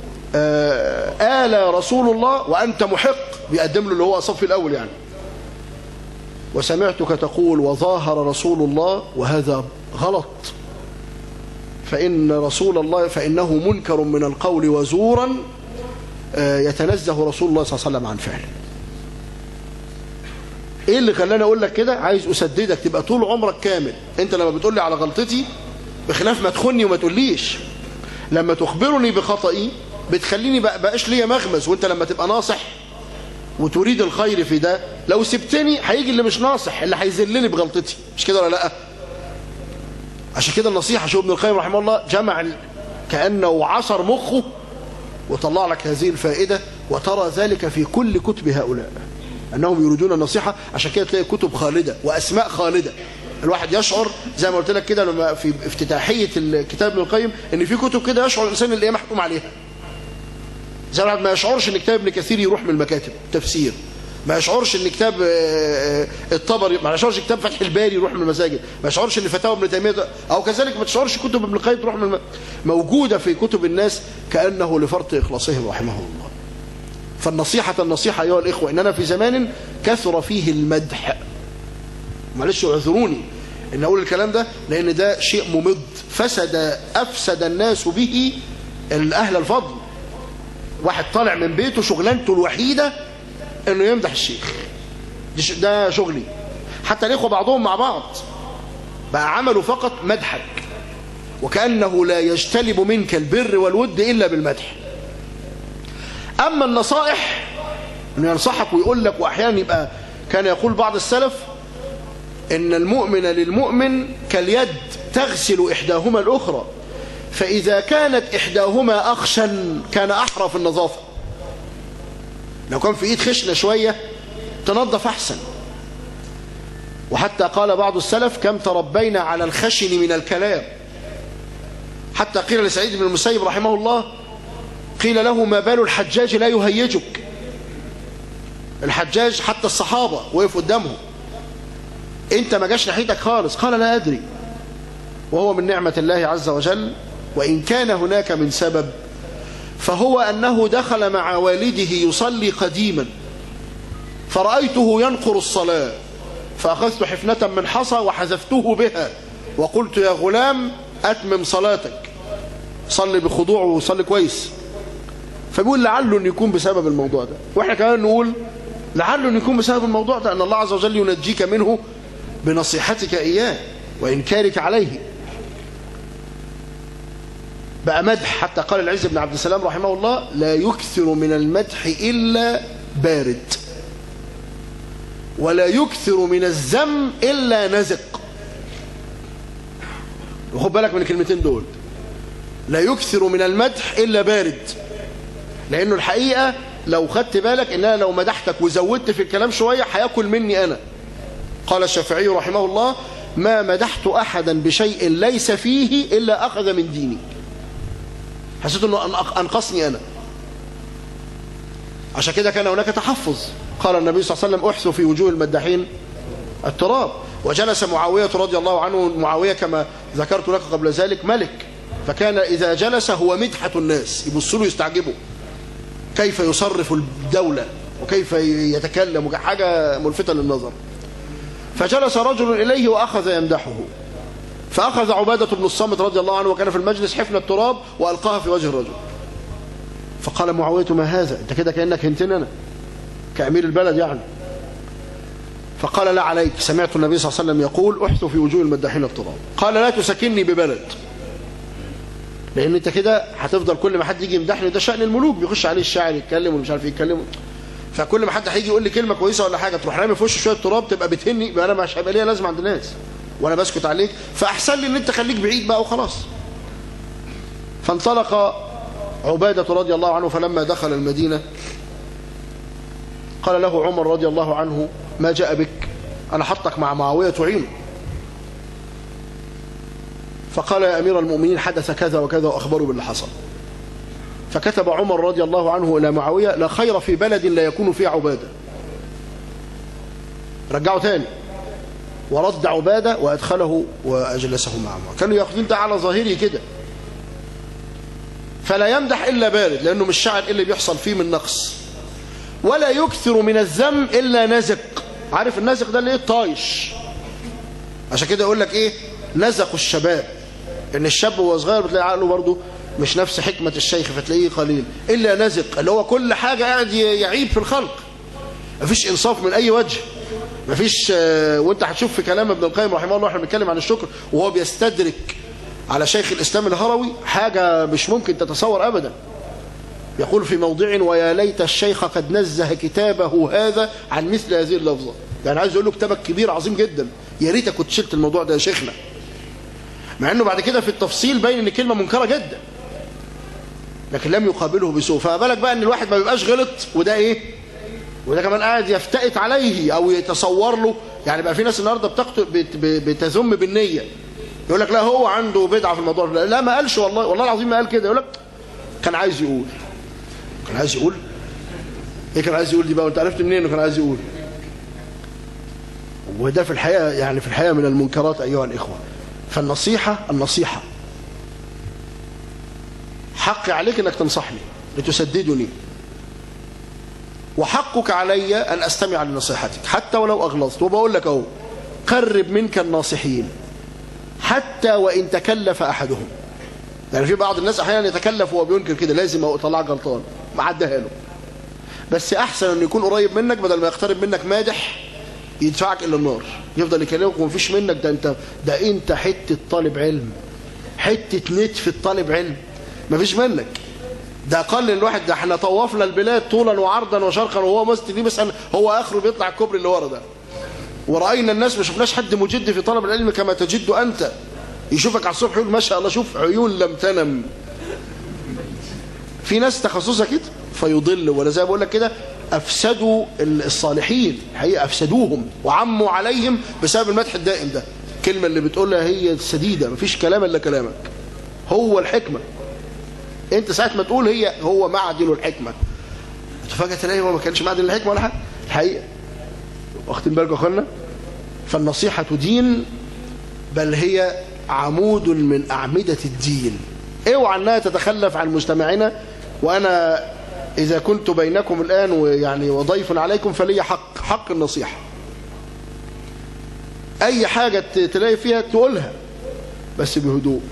آل رسول الله وأنت محق، بيقدم له اللي هو الصف الأول يعني. وسمعتك تقول وظاهر رسول الله وهذا غلط، فإن رسول الله فإنه منكر من القول وزورا يتنزه رسول الله صلى الله عليه وسلم عن فعله. ايه اللي خلاني اقول لك كده؟ عايز اسددك تبقى طول عمرك كامل. انت لما بتقول لي على غلطتي، بخلاف ما تخني وما تقوليش، لما تخبرني بخطئي بتخليني بقاش ليا مغمز. وانت لما تبقى ناصح وتريد الخير في ده، لو سبتني هيجي اللي مش ناصح اللي هيذلني بغلطتي، مش كده ولا لا؟ عشان كده النصيحة، شو ابن القيم رحمه الله جمع كأنه عصر مخه وطلع لك هذه الفائدة، وترى ذلك في كل كتب هؤلاء أنهم يريدون النصيحة. عشان كده تلاقي كتب خالدة وأسماء خالدة. الواحد يشعر زي ما قلت لك كده لما في افتتاحية الكتاب ابن القيم إن في كتب كده يشعر الإنسان اللي هي محكوم عليها. زي الواحد ما يشعرش إن كتاب ابن كثير يروح من المكاتب تفسير، ما يشعرش ان كتاب الطبري، ما يشعرش كتاب فتح الباري يروح من المساجد، ما يشعرش ان فتاوى ابن تيميه، او كذلك ما تشعرش كتب ابن القيم تروح من موجوده في كتب الناس كانه لفرط اخلاصهم رحمه الله. فالنصيحه ايها الاخوه، اننا في زمان كثر فيه المدح. معلش اعذروني ان اقول الكلام ده، لان ده شيء ممض افسد الناس به اهل الفضل. واحد طالع من بيته شغلانته الوحيده انه يمدح الشيخ، ده شغلي. حتى الاخوه بعضهم مع بعض بقى عملوا فقط مدحك، وكأنه لا يجتلب منك البر والود الا بالمدح. اما النصائح انه ينصحك ويقول لك، واحيانا يبقى كان يقول بعض السلف ان المؤمن للمؤمن كاليد تغسل احداهما الاخرى، فاذا كانت احداهما اخشن كان احرى في النظافه. لو كان في ايد خشنة شوية تنظف احسن. وحتى قال بعض السلف كم تربينا على الخشن من الكلام. حتى قيل لسعيد بن المسيب رحمه الله، قيل له ما بال الحجاج لا يهيجك. الحجاج حتى الصحابة وقفوا قدامه، انت ما جاش ناحيتك خالص. قال لا ادري، وهو من نعمة الله عز وجل. وان كان هناك من سبب فهو أنه دخل مع والده يصلي قديما، فرأيته ينقر الصلاة، فأخذت حفنة من حصى وحذفته بها وقلت يا غلام أتمم صلاتك، صلي بخضوع وصلي كويس. فبيقول لعله أن يكون بسبب الموضوع ده. وإحنا كمان نقول لعله أن يكون بسبب الموضوع ده، أن الله عز وجل ينجيك منه بنصيحتك إياه وإنكارك عليه. بقى مدح. حتى قال العز بن عبد السلام رحمه الله لا يكثر من المدح إلا بارد، ولا يكثر من الذم إلا نزق. وخد بالك من الكلمتين دول، لا يكثر من المدح إلا بارد. لأنه الحقيقة لو خدت بالك إن أنا لو مدحتك وزودت في الكلام شوية هياكل مني أنا. قال الشافعي رحمه الله ما مدحت أحدا بشيء ليس فيه إلا أخذ من ديني. حسيت أنه أنقصني أنا. عشان كده كان هناك تحفظ. قال النبي صلى الله عليه وسلم احثوا في وجوه المداحين التراب. وجلس معاوية رضي الله عنه، معاوية كما ذكرت لك قبل ذلك ملك، فكان إذا جلس هو مدحة الناس، يبصوا له يستعجبوا كيف يصرف الدولة وكيف يتكلم، حاجة ملفتة للنظر. فجلس رجل إليه وأخذ يمدحه، فأخذ عبادة بن الصامت رضي الله عنه وكان في المجلس حفنة التراب وألقاها في وجه الرجل. فقال معاوية ما هذا؟ أنت كده كأنك هنتني أنا كأمير البلد يعني. فقال لا عليك، سمعت النبي صلى الله عليه وسلم يقول احثوا في وجوه المداحين التراب. قال لا تسكنني ببلد، لأن أنت كده هتفضل كل ما حد يجي يمدحني، ده شأن الملوك بيخش عليه الشاعر يتكلم ومش عارف يتكلم، فكل ما حد هيجي يقول لي كلمة كويسة ولا حاجة تروح رامي في وشه شوية تراب تبقى بتهني، يبقى أنا مش هيبقى ليا لازمة عند الناس وأنا بسكت عليك، فأحسن لي إن أنت خليك بعيد بقى وخلاص. فانطلق عبادة رضي الله عنه، فلما دخل المدينة قال له عمر رضي الله عنه ما جاء بك؟ أنا حطك مع معاوية تعينه. فقال يا أمير المؤمنين حدث كذا وكذا وأخبروا باللي حصل. فكتب عمر رضي الله عنه إلى معاوية لا خير في بلد لا يكون فيه عبادة. رجعوا تاني ورد عبادة وأدخله وأجلسه معه. كانوا يأخذون ده على ظاهره كده. فلا يمدح إلا بارد، لأنه مش شاعر اللي بيحصل فيه من نقص. ولا يكثر من الذم إلا نزق. عارف النزق ده اللي ايه؟ الطايش. عشان كده يقول لك ايه؟ نزقوا الشباب. ان الشاب وهو صغير بتلاقي عقله برضه مش نفس حكمة الشيخ فتلاقيه قليل، إلا نزق اللي هو كل حاجة قاعد يعيب في الخلق، مفيش إنصاف من أي وجه، مفيش. وانت هتشوف في كلام ابن القيم رحمه الله، احنا بنتكلم عن الشكر وهو بيستدرك على شيخ الإسلام الهروي حاجة مش ممكن تتصور أبدا. يقول في موضع: ويا ليت الشيخ قد نزه كتابه هذا عن مثل هذه اللفظة. يعني عايز يقول له كتابك كبير عظيم جدا، يا ريتك كنت شلت الموضوع ده يا شيخنا. مع انه بعد كده في التفصيل باين ان كلمة منكرة جدا، لكن لم يقابله بسوء. فما بالك بقى ان الواحد ما بيبقاش غلط وده ايه، وده كمان قاعد يفتئت عليه او يتصور له. يعني بقى في ناس النهارده بتذم بالنية، يقول لك لا هو عنده بدعة في الموضوع، لا ما قالش، والله العظيم ما قال كده. يقول لك كان عايز يقول. كان عايز يقول ايه؟ كان عايز يقول دي بقى وانت عرفت منين انه كان عايز يقول؟ وده في الحقيقة يعني في الحقيقة من المنكرات أيها الإخوة. فالنصيحة حقي عليك أنك تنصحني لتسددني، وحقك علي أن أستمع لنصيحتك حتى ولو أغلظت. وبقول لك أهو، قرب منك الناصحين حتى وإن تكلف أحدهم. يعني في بعض الناس أحيانا يتكلف وهو بينكر كده، لازم أطلعك غلطان، ما عدها له. بس أحسن أن يكون قريب منك بدل ما يقترب منك مادح يدفعك إلى النار، يفضل يكلمك ومفيش منك. ده أنت حتة طالب علم، حتة نتف الطالب علم، مفيش منك. ده أقل الواحد. ده احنا طوفنا البلاد طولا وعرضا وشرقا وهو مست دي مثلا، هو آخره بيطلع الكوبري اللي ورا ده. ورأينا الناس، ما شفناش حد مجد في طلب العلم كما تجد أنت. يشوفك على الصبح يقول ما شاء الله، شوف عيون لم تنم. في ناس تخصصها كده فيضل. ولا زي ما بقول لك كده، أفسدوا الصالحين الحقيقة، أفسدوهم وعموا عليهم بسبب المدح الدائم ده. الكلمة اللي بتقولها هي السديدة، مفيش كلام إلا كلامك، هو الحكمة. أنت ساعة ما تقول هو معدن الحكمة، تفاجأ تلاقي هو ما كانش معدن الحكمة ولا حاجة الحقيقة. واخدين بالكم يا أخوانا؟ فالنصيحة دين، بل هي عمود من أعمدة الدين. اوعى أنها تتخلف عن مجتمعنا. وأنا إذا كنت بينكم الآن ويعني وضيف عليكم فلي حق النصيحة. أي حاجة تلاقي فيها تقولها بس بهدوء.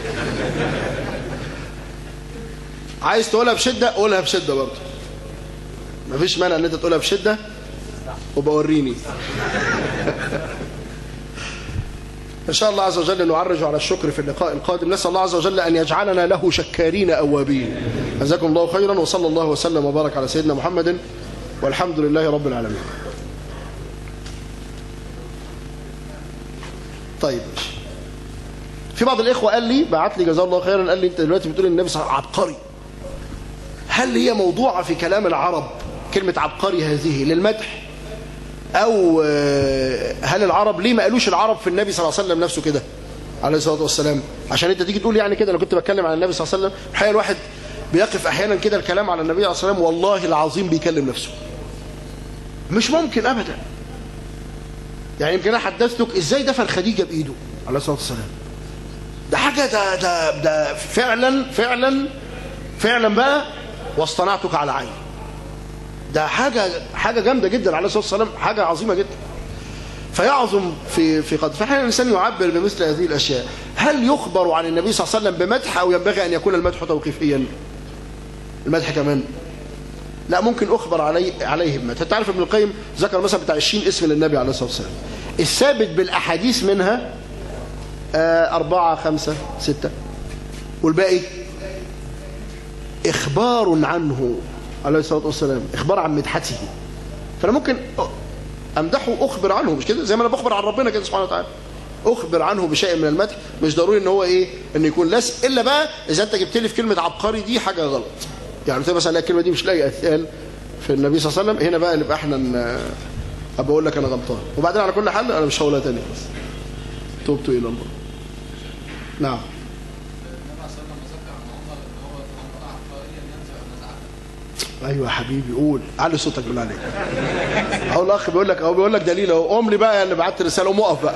عايز تقولها بشدة قولها بشدة برضه، مفيش مانع أن أنت تقولها بشدة وبوريني. إن شاء الله عز وجل نعرج على الشكر في اللقاء القادم. نسأل الله عز وجل أن يجعلنا له شكارين أوابين. جزاكم الله خيرا، وصلى الله وسلم وبارك على سيدنا محمد، والحمد لله رب العالمين. طيب، في بعض الإخوة قال لي، بعت لي جزاه الله خيرا، قال لي أنت دلوقتي بتقول النبي صلى الله عليه وسلم عبقري. هل هي موضوعة في كلام العرب كلمة عبقري هذه للمدح، أو هل العرب ليه ما قالوش العرب في النبي صلى الله عليه وسلم نفسه كده عليه الصلاة والسلام؟ عشان أنت تيجي تقول يعني كده أنا كنت بتكلم عن النبي صلى الله عليه وسلم. الحقيقة الواحد بيقف أحيانا كده الكلام على النبي صلى الله عليه وسلم والله العظيم بيكلم نفسه، مش ممكن أبدا. يعني يمكن أنا حدثتك إزاي دفن خديجة بإيده عليه الصلاة والسلام. ده حاجة ده فعلا فعلا فعلا بقى واصطنعتك على عيني. ده حاجة جامدة جدا عليه الصلاة والسلام، حاجة عظيمة جدا. فيعظم في قدر. فحين الإنسان يعبر بمثل هذه الأشياء، هل يخبر عن النبي صلى الله عليه وسلم بمدح، أو ينبغي أن يكون المدح توقيفيا؟ المدح كمان لا، ممكن أخبر عليه بمدح. أنت عارف ابن القيم ذكر مثلا بتاع 20 اسم للنبي عليه الصلاة والسلام، الثابت بالأحاديث منها 4 5 6، والباقي إخبار عنه عليه الصلاة والسلام، إخبار عن مدحته. فأنا ممكن أمدحه أخبر عنه، مش كده؟ زي ما أنا بخبر عن ربنا كده سبحانه وتعالى، أخبر عنه بشيء من المدح. مش ضروري إن هو إيه، إن يكون لس، إلا بقى إذا أنت جبت لي في كلمة عبقري دي حاجة غلط. يعني مثلا لا، الكلمة دي مش لاقي أثقال في النبي صلى الله عليه وسلم، هنا بقى نبقى إحنا أبقى أقول لك أنا غلطان. وبعدين على كل حال أنا مش هقولها تاني، بس توبت إلى الله. نعم. ايوه يا حبيبي، قول، علي صوتك بالله عليك. اهو الاخ بيقول لك دليل اهو. قوم لي بقى اللي بعت رساله، قوم اقف بقى.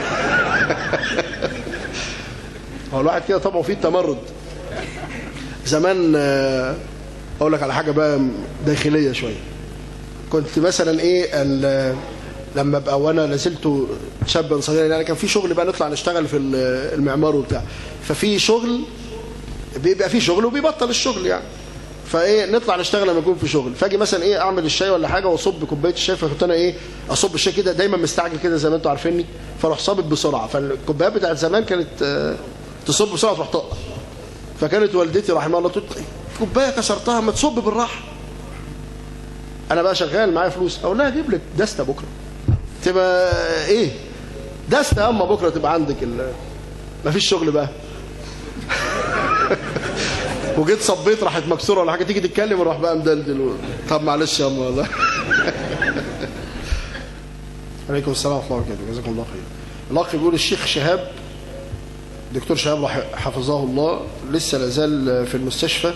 هو الواحد كده طبعه فيه التمرد. زمان اقول لك على حاجه بقى داخليه شويه. كنت مثلا ايه لما ابقى وانا لازلت شابا صغيرا، يعني كان في شغل بقى نطلع نشتغل في المعمار وبتاع. ففي شغل بيبقى فيه شغل وبيبطل الشغل يعني. فايه نطلع نشتغل لما يكون في شغل، فاجي مثلا ايه اعمل الشاي ولا حاجه واصب كوبايه الشاي، فكنت انا ايه اصب الشاي كده دايما مستعجل كده زي ما انتم عارفيني، فاروح صابب بسرعه، فالكوبايات بتاعت زمان كانت تصب بسرعه تروح طق. فكانت والدتي رحمها الله تقول كوبايه كسرتها ما تصب بالراحه. انا بقى شغال معايا فلوس، اقول لها اجيب لك دسته بكره تبقى ايه دسته يا اما بكره تبقى عندك مفيش شغل بقى. وجيت صبيت راحت مكسوره ولا حاجه، تيجي تتكلم اروح بقى مدلدل. طب معلش يا اما والله. عليكم السلام ورحمه الله وبركاته، جزاكم الله خير. الاخ بيقول الشيخ شهاب، دكتور شهاب حفظه الله، لسه لازال في المستشفى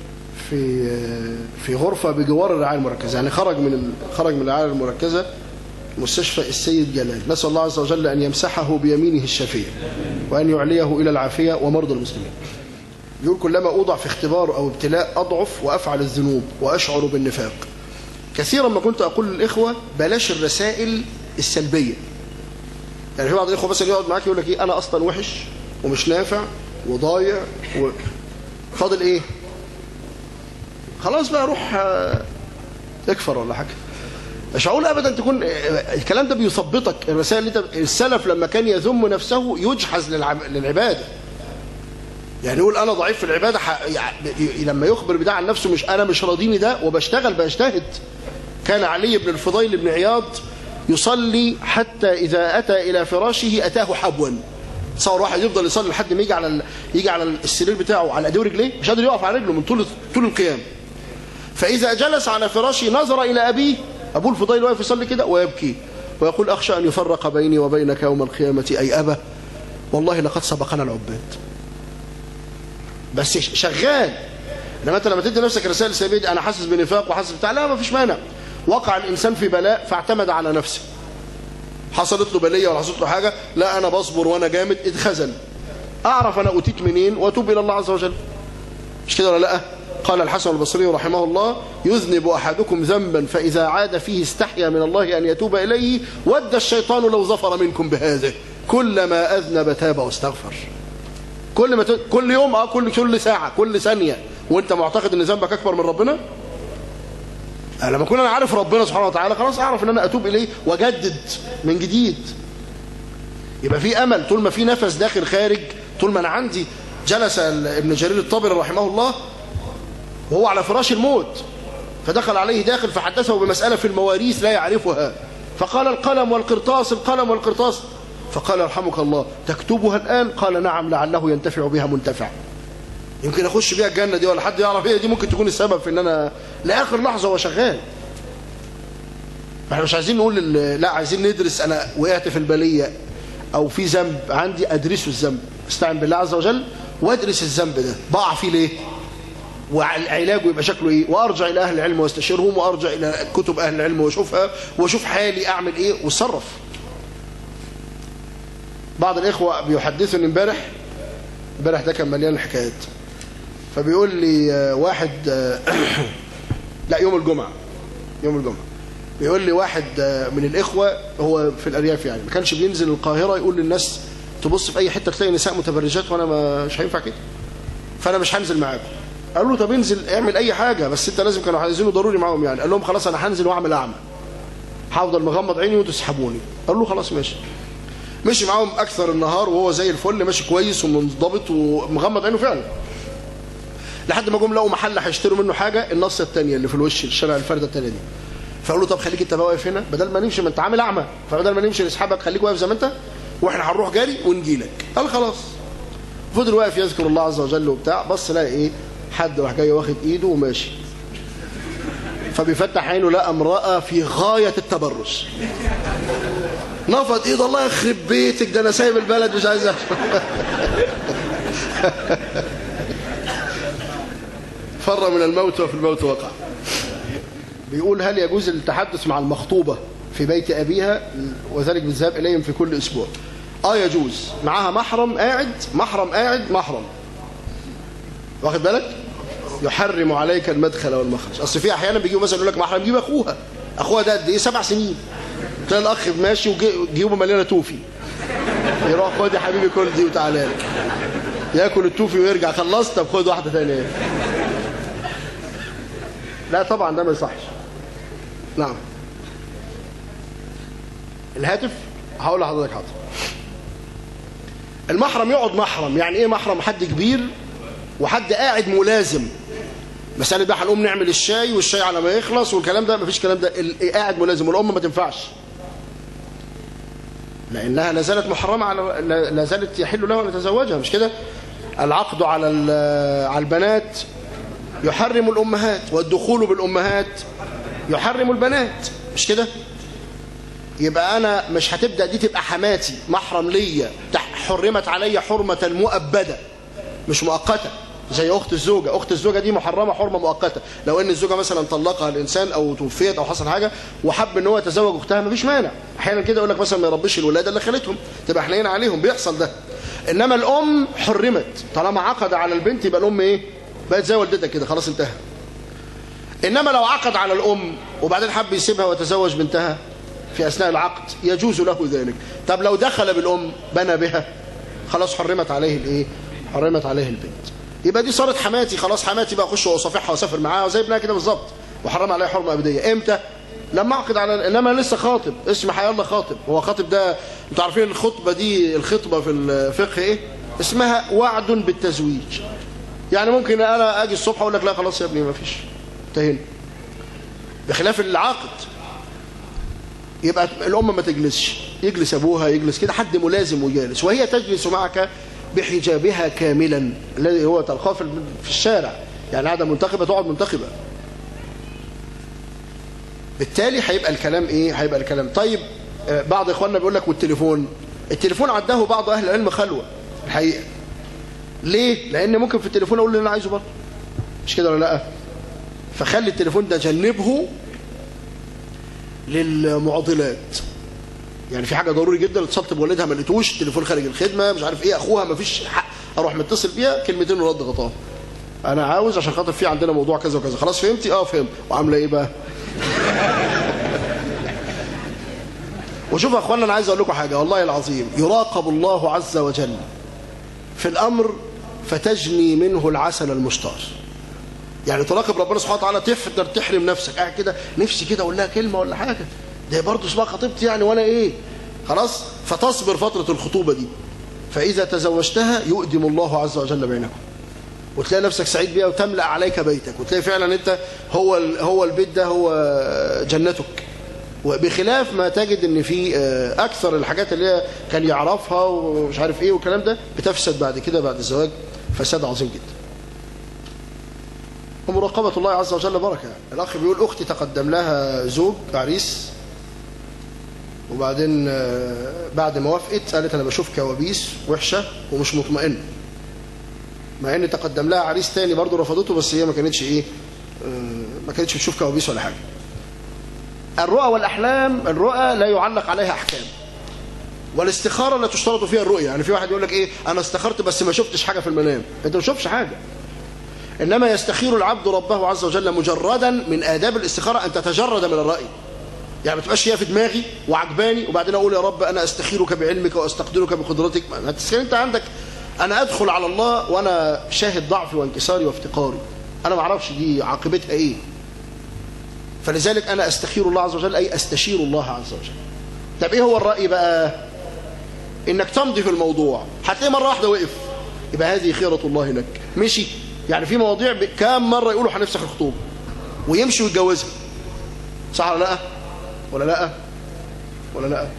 في غرفه بجوار الرعايه المركزه، يعني خرج من الرعايه المركزه مستشفى السيد جلال. نسال الله عز وجل ان يمسحه بيمينه الشافيه وان يعليه الى العافيه ومرضى المسلمين. يقول كلما أوضع في اختبار أو ابتلاء أضعف وأفعل الذنوب وأشعر بالنفاق. كثيرا ما كنت أقول للإخوة بلاش الرسائل السلبية. يعني في بعض الإخوة بس يقعد معاك يقول لك إيه أنا أصلا وحش ومش نافع وضايع فاضل إيه؟ خلاص بقى روح اكفر ولا حاجة. مش هقول أبدا تكون الكلام ده بيثبطك. الرسائل اللي السلف لما كان يذم نفسه يجحز للعبادة. يعني يقول أنا ضعيف في العبادة، لما يخبر بده عن نفسه مش أنا مش راضيني ده وبشتغل بجتهد. كان علي بن الفضيل بن عياض يصلي حتى إذا أتى إلى فراشه أتاه حبوا. تصور واحد يفضل يصلي لحد ما يجي على السرير بتاعه على أيديه ورجليه مش قادر يقف على رجله من طول القيام. فإذا جلس على فراشه نظر إلى أبيه، أبو الفضيل واقف يصلي كده ويبكي ويقول أخشى أن يفرق بيني وبينك يوم القيامة أي أبا والله لقد سبقنا العباد. بس شغال. انما انت لما تدي نفسك رسائل سلبيه انا حاسس بنفاق وحاسس بتاع، لا ما فيش مانع. وقع الانسان في بلاء فاعتمد على نفسه، حصلت له بليه ولا حصلت له حاجه، لا انا بصبر وانا جامد، اتخزل. اعرف انا اوتيت منين واتوب الى الله عز وجل. مش كده ولا لا؟ قال الحسن البصري رحمه الله يذنب احدكم ذنبا فاذا عاد فيه استحيا من الله ان يتوب اليه ود الشيطان لو ظفر منكم بهذه كلما اذنب تاب واستغفر. كل يوم كل ساعة كل ثانية وانت معتقد ان ذنبك اكبر من ربنا. لما اكون انا عارف ربنا سبحانه وتعالى خلاص اعرف ان انا اتوب اليه واجدد من جديد. يبقى في امل طول ما في نفس داخل خارج. طول ما انا عندي. جلس ابن جرير الطبري رحمه الله وهو على فراش الموت، فدخل عليه داخل فحدثه بمسألة في المواريث لا يعرفها، فقال القلم والقرطاس القلم والقرطاس. فقال يرحمك الله تكتبها الآن؟ قال نعم لعله ينتفع بها منتفع. يمكن أخش بيها الجنة دي ولا حد يعرف هي دي ممكن تكون السبب في ان انا لآخر لحظة هو شغال. احنا مش عايزين نقول لا، عايزين ندرس. انا وقعت في البلية او في ذنب عندي ادرسه الذنب، استعن بالله عز وجل وادرس الذنب ده بقع فيه ليه وعلاجه يبقى شكله ايه، وارجع الى اهل العلم واستشيرهم، وارجع الى كتب اهل العلم واشوفها واشوف حالي اعمل ايه واتصرف. بعض الإخوة بيحدثني امبارح ده كان مليان حكايات. فبيقول لي واحد لا يوم الجمعة بيقول لي واحد من الإخوة هو في الأرياف يعني ما كانش بينزل القاهرة يقول للناس تبص في أي حتة تلاقي نساء متبرجات وأنا مش هينفع كده فأنا مش هنزل معاكم. قالوا له طب انزل اعمل أي حاجة بس أنت لازم، كانوا عايزينه ضروري معاهم يعني. قال لهم خلاص أنا هنزل وأعمل أعمى، هفضل مغمض عيني وانتوا تسحبوني. قالوا له خلاص ماشي. مشي معاهم أكثر النهار وهو زي الفل ماشي كويس ومنضبط ومغمض عينه فعلا، لحد ما جم لقوا محل هيشتروا منه حاجة النصة الثانية اللي في الوش الشارع الفردة الثانية دي. فقالوا طب خليك انت بقى واقف هنا بدل ما نمشي، ما انت عامل أعمى، فبدل ما نمشي نسحبك خليك واقف زي ما انت واحنا هنروح جاري ونجي لك. قال خلاص. فضل واقف يذكر الله عز وجل وبتاع، بص لقى ايه حد راح جاي واخد ايده وماشي، فبيفتح عينه لقى امرأة في غاية التبرج. نفض ايد الله يخرب بيتك ده انا سايب البلد مش عايز فر من الموت وفي الموت وقع. بيقول هل يجوز التحدث مع المخطوبة في بيت أبيها وذلك بالذهاب إليهم في كل أسبوع؟ يجوز. معاها محرم قاعد واخد بالك؟ يحرم عليك المدخل والمخرج. أصل في أحيانا بيجيبوا مثلا يقول لك محرم يجيب أخوها ده قد إيه 7 سنين، تلاقي الأخ ماشي وجيبه مليانة توفي، يروح خد يا حبيبي كل دي وتعالى لك، ياكل التوفي ويرجع خلصت، طب خد واحده ثانيه. لا طبعا ده ما يصحش. نعم. الهاتف هقول لحضرتك حاضر. المحرم يقعد محرم. يعني ايه محرم؟ حد كبير وحد قاعد ملازم. مسألة بقى هنقوم نعمل الشاي والشاي على ما يخلص والكلام ده، مفيش كلام ده. قاعد ملازم. والأم ما تنفعش لأنها لا زالت محرمة على لا زالت يحل له أن يتزوجها، مش كده؟ العقد على البنات يحرم الأمهات، والدخول بالأمهات يحرم البنات، مش كده؟ يبقى أنا مش هتبدأ دي تبقى حماتي محرم ليا، حرمت علي حرمة مؤبدة مش مؤقتة زي أخت الزوجة. أخت الزوجة دي محرمة حرمة مؤقتة. لو إن الزوجة مثلا طلقها الإنسان أو توفيت أو حصل حاجة وحب إن هو يتزوج أختها مفيش مانع. أحيانا كده يقول لك مثلا ما يربيش الولادة اللي خلتهم، تبقى حنين عليهم، بيحصل ده. إنما الأم حرمت طالما عقد على البنت، يبقى الأم إيه؟ بقت زي والدتك كده، خلاص انتهى. إنما لو عقد على الأم وبعدين حب يسيبها ويتزوج بنتها في أثناء العقد يجوز له ذلك. طب لو دخل بالأم بنى بها، خلاص حرمت عليه الإيه؟ حرمت عليه البنت. يبقى دي صارت حماتي، خلاص حماتي بقى اخش واصافحها واسافر معاها وزي ابنها كده بالظبط، وحرم عليها حرمه ابديه. امتى؟ لما اعقد على. انما لسه خاطب، اسم حيالله خاطب. هو خاطب ده انتوا عارفين الخطبه دي، الخطبه في الفقه ايه؟ اسمها وعد بالتزويج. يعني ممكن انا اجي الصبح اقول لك لا خلاص يا ابني ما فيش، انتهينا. بخلاف العقد يبقى الام ما تجلسش، يجلس ابوها، يجلس كده حد ملازم وجالس، وهي تجلس معك بحجابها كاملا الذي هو تلقاه في الشارع. يعني قاعده منتخبه تقعد منتخبه. بالتالي هيبقى الكلام ايه؟ هيبقى الكلام طيب. بعض اخواننا بيقول لك والتليفون، التليفون عداه بعض اهل العلم خلوه الحقيقه. ليه؟ لان ممكن في التليفون اقول اللي انا عايزه برضه، مش كده ولا لا؟ فخلي التليفون ده جنبه للمعضلات. يعني في حاجه ضروري جدا، اتصلت بوالدها ما لقيتوش، التليفون خارج الخدمه، مش عارف ايه، اخوها ما فيش حق، اروح متصل بيها كلمتين ورد غطاها. انا عاوز عشان خاطر في عندنا موضوع كذا وكذا. خلاص فهمتي؟ اه فهمت. وعامله ايه بقى؟ وشوف يا اخوانا، انا عايز اقول لكم حاجه والله العظيم، يراقب الله عز وجل في الامر فتجني منه العسل المشتار. يعني تراقب ربنا سبحانه وتعالى، تقدر تحرم نفسك. قاعد كده نفسي كده اقول لها كلمه ولا حاجه، ده برضه اسمها خطيبتي يعني وانا ايه؟ خلاص. فتصبر فتره الخطوبه دي، فاذا تزوجتها يؤدم الله عز وجل بينكم، وتلاقي نفسك سعيد بيها وتملأ عليك بيتك، وتلاقي فعلا انت هو البيت ده هو جنتك. وبخلاف ما تجد ان في اكثر الحاجات اللي هي كان يعرفها ومش عارف ايه والكلام ده بتفسد بعد كده بعد الزواج فساد عظيم جدا. ومراقبة الله عز وجل بركة. الأخ بيقول أختي تقدم لها زوج عريس، وبعدين بعد ما وافقت قالت أنا بشوف كوابيس وحشة ومش مطمئن، مع أن تقدم لها عريس تاني برضه رفضته، بس هي ما كانتش إيه، ما كانتش بتشوف كوابيس ولا حاجة. الرؤى والأحلام، الرؤى لا يعلق عليها أحكام، والاستخارة لا تشترط فيها الرؤية. يعني في واحد يقول لك إيه، أنا استخرت بس ما شفتش حاجة في المنام. أنت ما شفتش حاجة. إنما يستخير العبد ربه عز وجل مجردا. من آداب الاستخارة أن تتجرد من الرأي. يعني ما تبقاش هي في دماغي وعجباني وبعدين أقول يا رب أنا أستخيرك بعلمك وأستقدرك بقدرتك. ما تستخير أنت عندك. أنا أدخل على الله وأنا شاهد ضعفي وانكساري وافتقاري، أنا ما أعرفش دي عاقبتها إيه. فلذلك أنا أستخير الله عز وجل، أي أستشير الله عز وجل. طب إيه هو الرأي بقى؟ إنك تمضي في الموضوع، هتلاقي مرة واحدة وقف، يبقى هذه خيرة الله لك. مشي. يعني في مواضيع كام مرة يقولوا هنفسخ الخطوبة ويمشي ويتجوزها، صح ولا لا؟ ولا لا؟ ولا لا؟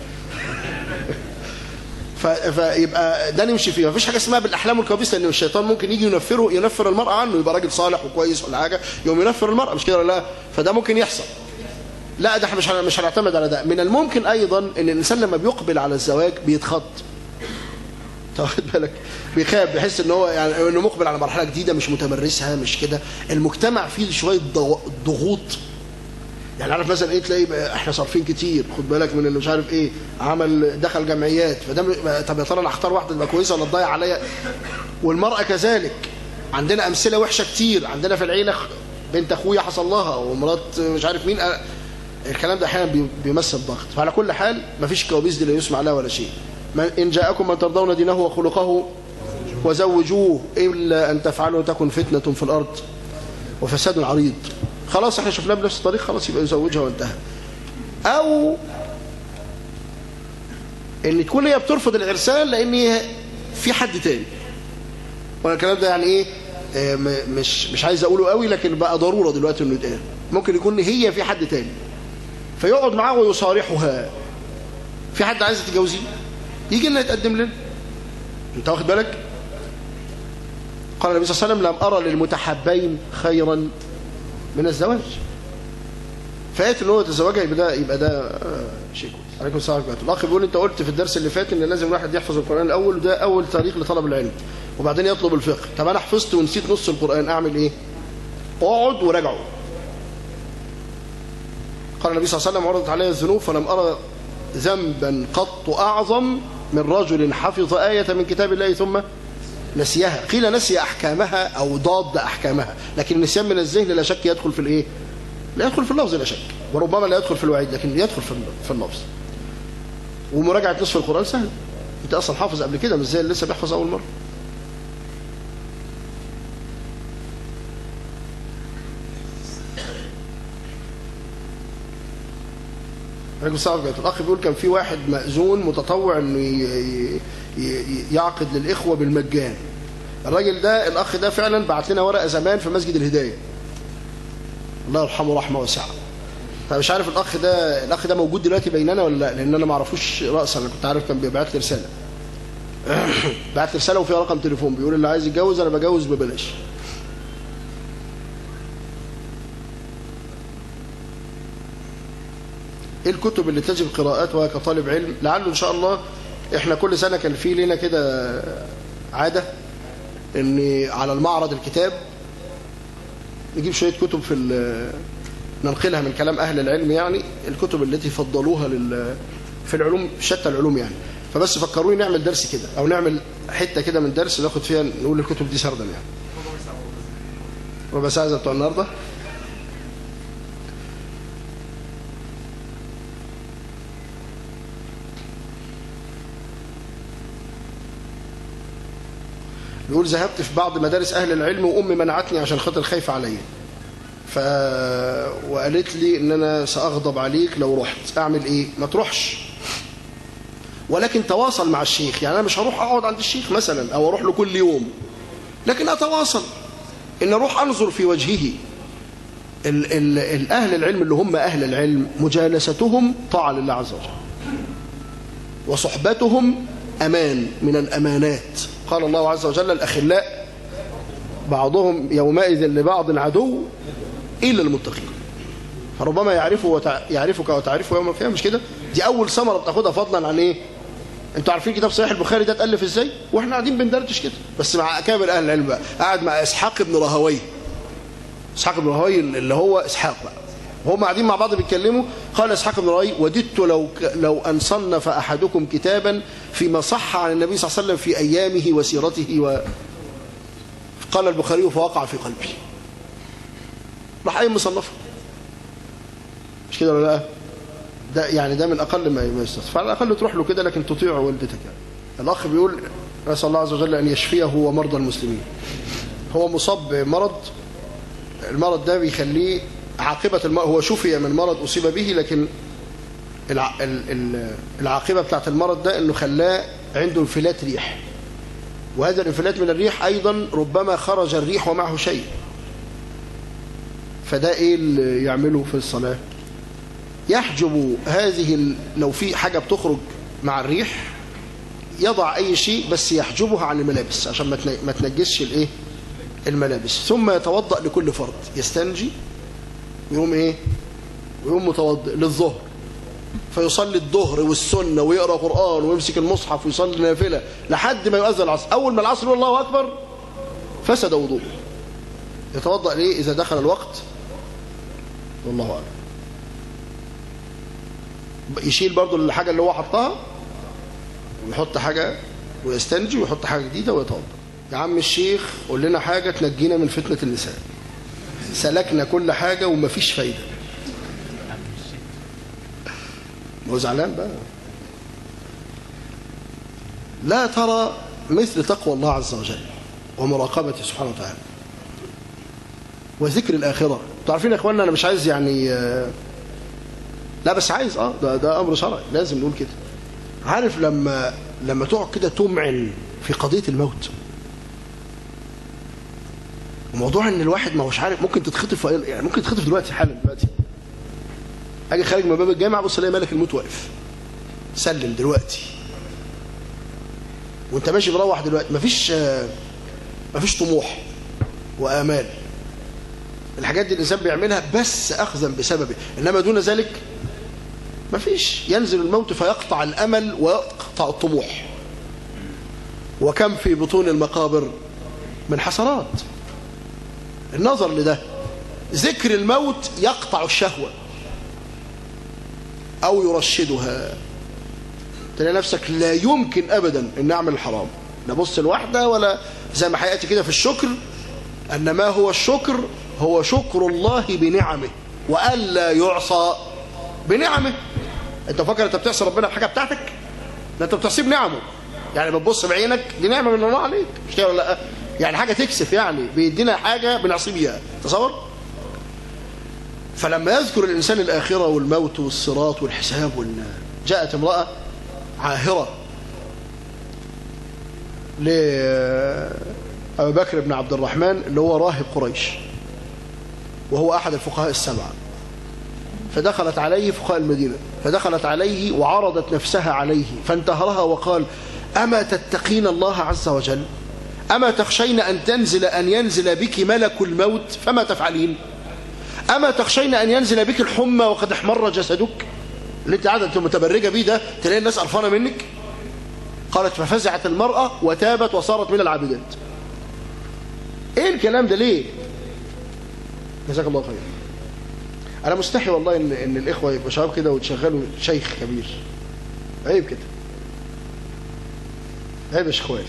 فيبقى ده نمشي فيه. مفيش حاجة اسمها بالأحلام والكوابيس، لأن الشيطان ممكن يجي ينفر المرأة عنه، يبقى راجل صالح وكويس ولا حاجة يوم ينفر المرأة، مش كده ولا لا؟ فده ممكن يحصل. لا ده احنا مش هنعتمد على ده. من الممكن أيضا إن الإنسان لما بيقبل على الزواج بيتخض، تاخد بالك، بيخاف، بيحس ان هو يعني انه مقبل على مرحله جديده مش متمرسها، مش كده. المجتمع فيه شويه ضغوط. يعني عارف مثلا ايه، تلاقي احنا صارفين كتير، خد بالك من اللي مش عارف ايه، عمل دخل جمعيات، فده طب يا ترى انا اختار واحده تبقى كويسه ولا تضيع عليا؟ والمراه كذلك. عندنا امثله وحشه كتير. عندنا في العيله بنت اخويا حصل لها، ومرات مش عارف مين. الكلام ده احيانا بيمثل ضغط. فعلى كل حال مفيش كوابيس دي لا يسمع لها ولا شيء. إن جاءكم من ترضون دينه وخلقه وزوجوه إلا أن تفعلوا تكن فتنة في الأرض وفساد عريض. خلاص احنا شفناه بنفس الطريق، خلاص يبقى يزوجها وانتهى. أو ان تكون هي بترفض العرسان لان في حد تاني، وانا الكلام ده يعني ايه مش عايز اقوله قوي، لكن بقى ضروره دلوقتي انه يتقال. ممكن يكون هي في حد تاني فيقعد معاه ويصارحها، في حد عايزه تتجوزيه، يجي لنا يتقدم لنا. انت واخد بالك؟ قال النبي صلى الله عليه وسلم: لم ارى للمتحابين خيرا من الزواج. فات ان هو يتزوجها يبقى ده شيء كويس. عليكم السلام ورحمه الله. الاخ بيقول انت قلت في الدرس اللي فات ان لازم الواحد يحفظ القران الاول، وده اول طريق لطلب العلم، وبعدين يطلب الفقه. طب انا حفظت ونسيت نص القران، اعمل ايه؟ اقعد وراجعه. قال النبي صلى الله عليه وسلم: عرضت علي الذنوب فلم ارى ذنبا قط اعظم من رجل حفظ ايه من كتاب الله ثم نسيها. قيل نسي احكامها او ضاد احكامها، لكن النسيان من الذهن لا شك يدخل في الايه؟ لا يدخل في اللفظ لا شك، وربما لا يدخل في الوعيد، لكن يدخل في اللفظ. ومراجعه نصف القران سهل، انت اصلا حافظ قبل كده، مش زي اللي لسه بيحفظ اول مره. عليكم السلام ورحمه الله. الاخ بيقول كان في واحد مأذون متطوع انه يعقد للاخوه بالمجان. الراجل ده الاخ ده فعلا بعت لنا ورقه زمان في مسجد الهدايه، الله يرحمه رحمه واسعه. فمش عارف الاخ ده موجود دلوقتي بيننا ولا لا، لان انا ما اعرفوش راسا. انا كنت عارف كان بيبعت لي رساله بعت لي رساله وفيها رقم تليفون، بيقول اللي عايز يتجوز انا بجوز ببلاش. ايه الكتب اللي تجب قراءتها كطالب علم؟ لعله ان شاء الله احنا كل سنه كان في لنا كده عاده ان على المعرض الكتاب نجيب شويه كتب ننقلها من كلام اهل العلم، يعني الكتب التي فضلوها في العلوم، شتى العلوم يعني. فبس فكروني نعمل درس كده، او نعمل حته كده من درس ناخد فيها نقول الكتب دي سردا يعني. ربع ساعه زي بتوع النهارده. بيقول ذهبت في بعض مدارس أهل العلم وأمي منعتني عشان خاطر خايفة عليا، وقالت لي إن أنا سأغضب عليك لو رحت. أعمل إيه؟ ما تروحش، ولكن تواصل مع الشيخ. يعني أنا مش هروح أقعد عند الشيخ مثلا أو أروح له كل يوم، لكن أتواصل إن أروح أنظر في وجهه. الأهل العلم اللي هم أهل العلم مجالستهم طاعة لله عز وجل، وصحبتهم أمان من الأمانات. قال الله عز وجل: الأخلاء بعضهم يومئذ لبعض عدو إلا المتقين. فربما يعرفك وتعرفه يوم القيامة. مش كده؟ دي أول ثمرة بتاخدها فضلا عن إيه؟ أنتوا عارفين كتاب صحيح البخاري ده اتألف إزاي؟ وإحنا قاعدين بندردش كده بس مع أكابر أهل العلم بقى. قاعد مع إسحاق بن راهويه. إسحاق بن راهويه اللي هو إسحاق بقى، وهم قاعدين مع بعض بيتكلموا. قال إسحاق بن راهويه: وددت لو أن صنف أحدكم كتابا فيما صح عن النبي صلى الله عليه وسلم في أيامه وسيرته قال البخاري: فوقع في قلبي. راح أي مصنفه. مش كده ولا لا؟ ده يعني ده من أقل ما يستطيع، فعلى الأقل تروح له كده، لكن تطيع والدتك يعني. الأخ بيقول: نسأل الله عز وجل أن يشفيه ومرضى المسلمين. هو مصاب بمرض، المرض ده بيخليه عاقبة هو شفي من مرض أصيب به، لكن العاقبة بتاعت المرض ده أنه خلاه عنده انفلات ريح، وهذا الانفلات من الريح أيضا ربما خرج الريح ومعه شيء. فده إيه اللي يعمله في الصلاة؟ يحجب هذه لو في حاجة بتخرج مع الريح يضع أي شيء بس يحجبها عن الملابس عشان ما تنجسش الإيه؟ الملابس. ثم يتوضأ لكل فرض، يستنجي ويقوم إيه؟ ويقوم متوضئ للظهر، فيصلي الظهر والسنة ويقرأ قرآن ويمسك المصحف ويصلي نافلة لحد ما يؤذن العصر. أول ما العصر يقول الله أكبر فسد وضوءه. يتوضأ ليه؟ إذا دخل الوقت، والله أعلم. يشيل برضو الحاجة اللي هو حطها ويحط حاجة ويستنجي ويحط حاجة جديدة ويتوضأ. يا عم الشيخ قول لنا حاجة تنجينا من فتنة النساء، سلكنا كل حاجة ومفيش فايدة. هو زعلان بقى. لا ترى مثل تقوى الله عز وجل ومراقبته سبحانه وتعالى وذكر الآخرة. انتوا عارفين يا اخواننا، انا مش عايز يعني لا بس عايز ده امر شرعي لازم نقول كده. عارف لما تقعد كده تمعن في قضية الموت، وموضوع ان الواحد ما هوش عارف، ممكن تتخطف يعني ممكن تتخطف دلوقتي حالا دلوقتي، اجي خارج من باب الجامعه بص الاقي ملك الموت واقف سلم دلوقتي، وانت ماشي مروح دلوقتي، مفيش طموح وآمال. الحاجات دي الإنسان بيعملها بس أخذا بسببه، إنما دون ذلك مفيش. ينزل الموت فيقطع الأمل ويقطع الطموح. وكم في بطون المقابر من حسرات. النظر لده، ذكر الموت يقطع الشهوة أو يرشدها. تلاقي نفسك لا يمكن أبدا أن أعمل الحرام، لا بص الواحدة ولا زي ما حياتي كده في الشكر، أن ما هو الشكر هو شكر الله بنعمه وألا يعصى بنعمه. أنت فاكر أنت بتعصي ربنا بحاجة بتاعتك؟ ده أنت بتعصي بنعمه، يعني بتبص بعينك دي نعمة من الله عليك، مش كده ولا لا؟ يعني حاجة تكسف، يعني بيدينا حاجة بنعصي بيها، تصور؟ فلما يذكر الإنسان الآخرة والموت والصراط والحساب جاءت امرأة عاهرة لأبي بكر بن عبد الرحمن اللي هو راهب قريش، وهو أحد الفقهاء السبعة، فدخلت عليه فقهاء المدينة، فدخلت عليه وعرضت نفسها عليه فانتهرها وقال: أما تتقين الله عز وجل؟ أما تخشين أن ينزل بك ملك الموت فما تفعلين؟ أما تخشين أن ينزل بك الحمى وقد احمر جسدك؟ اللي انت قاعده متبرجه بيه ده تلاقي الناس قرفانه منك. قالت: ففزعت المرأة وتابت وصارت من العابدات. ايه الكلام ده ليه؟ جزاك الله خير. انا مستحي والله ان الاخوه يبقوا شباب كده وتشغلوا شيخ كبير، عيب كده، عيب يا شيخوال.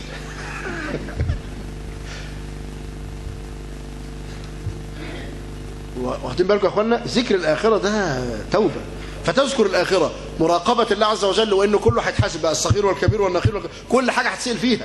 واخدين بالكم يا اخوانا؟ ذكر الاخره ده توبه. فتذكر الآخرة، مراقبة الله عز وجل، وإنه كله هيتحاسب بقى، الصغير والكبير والنخيل كل حاجة هتسأل فيها.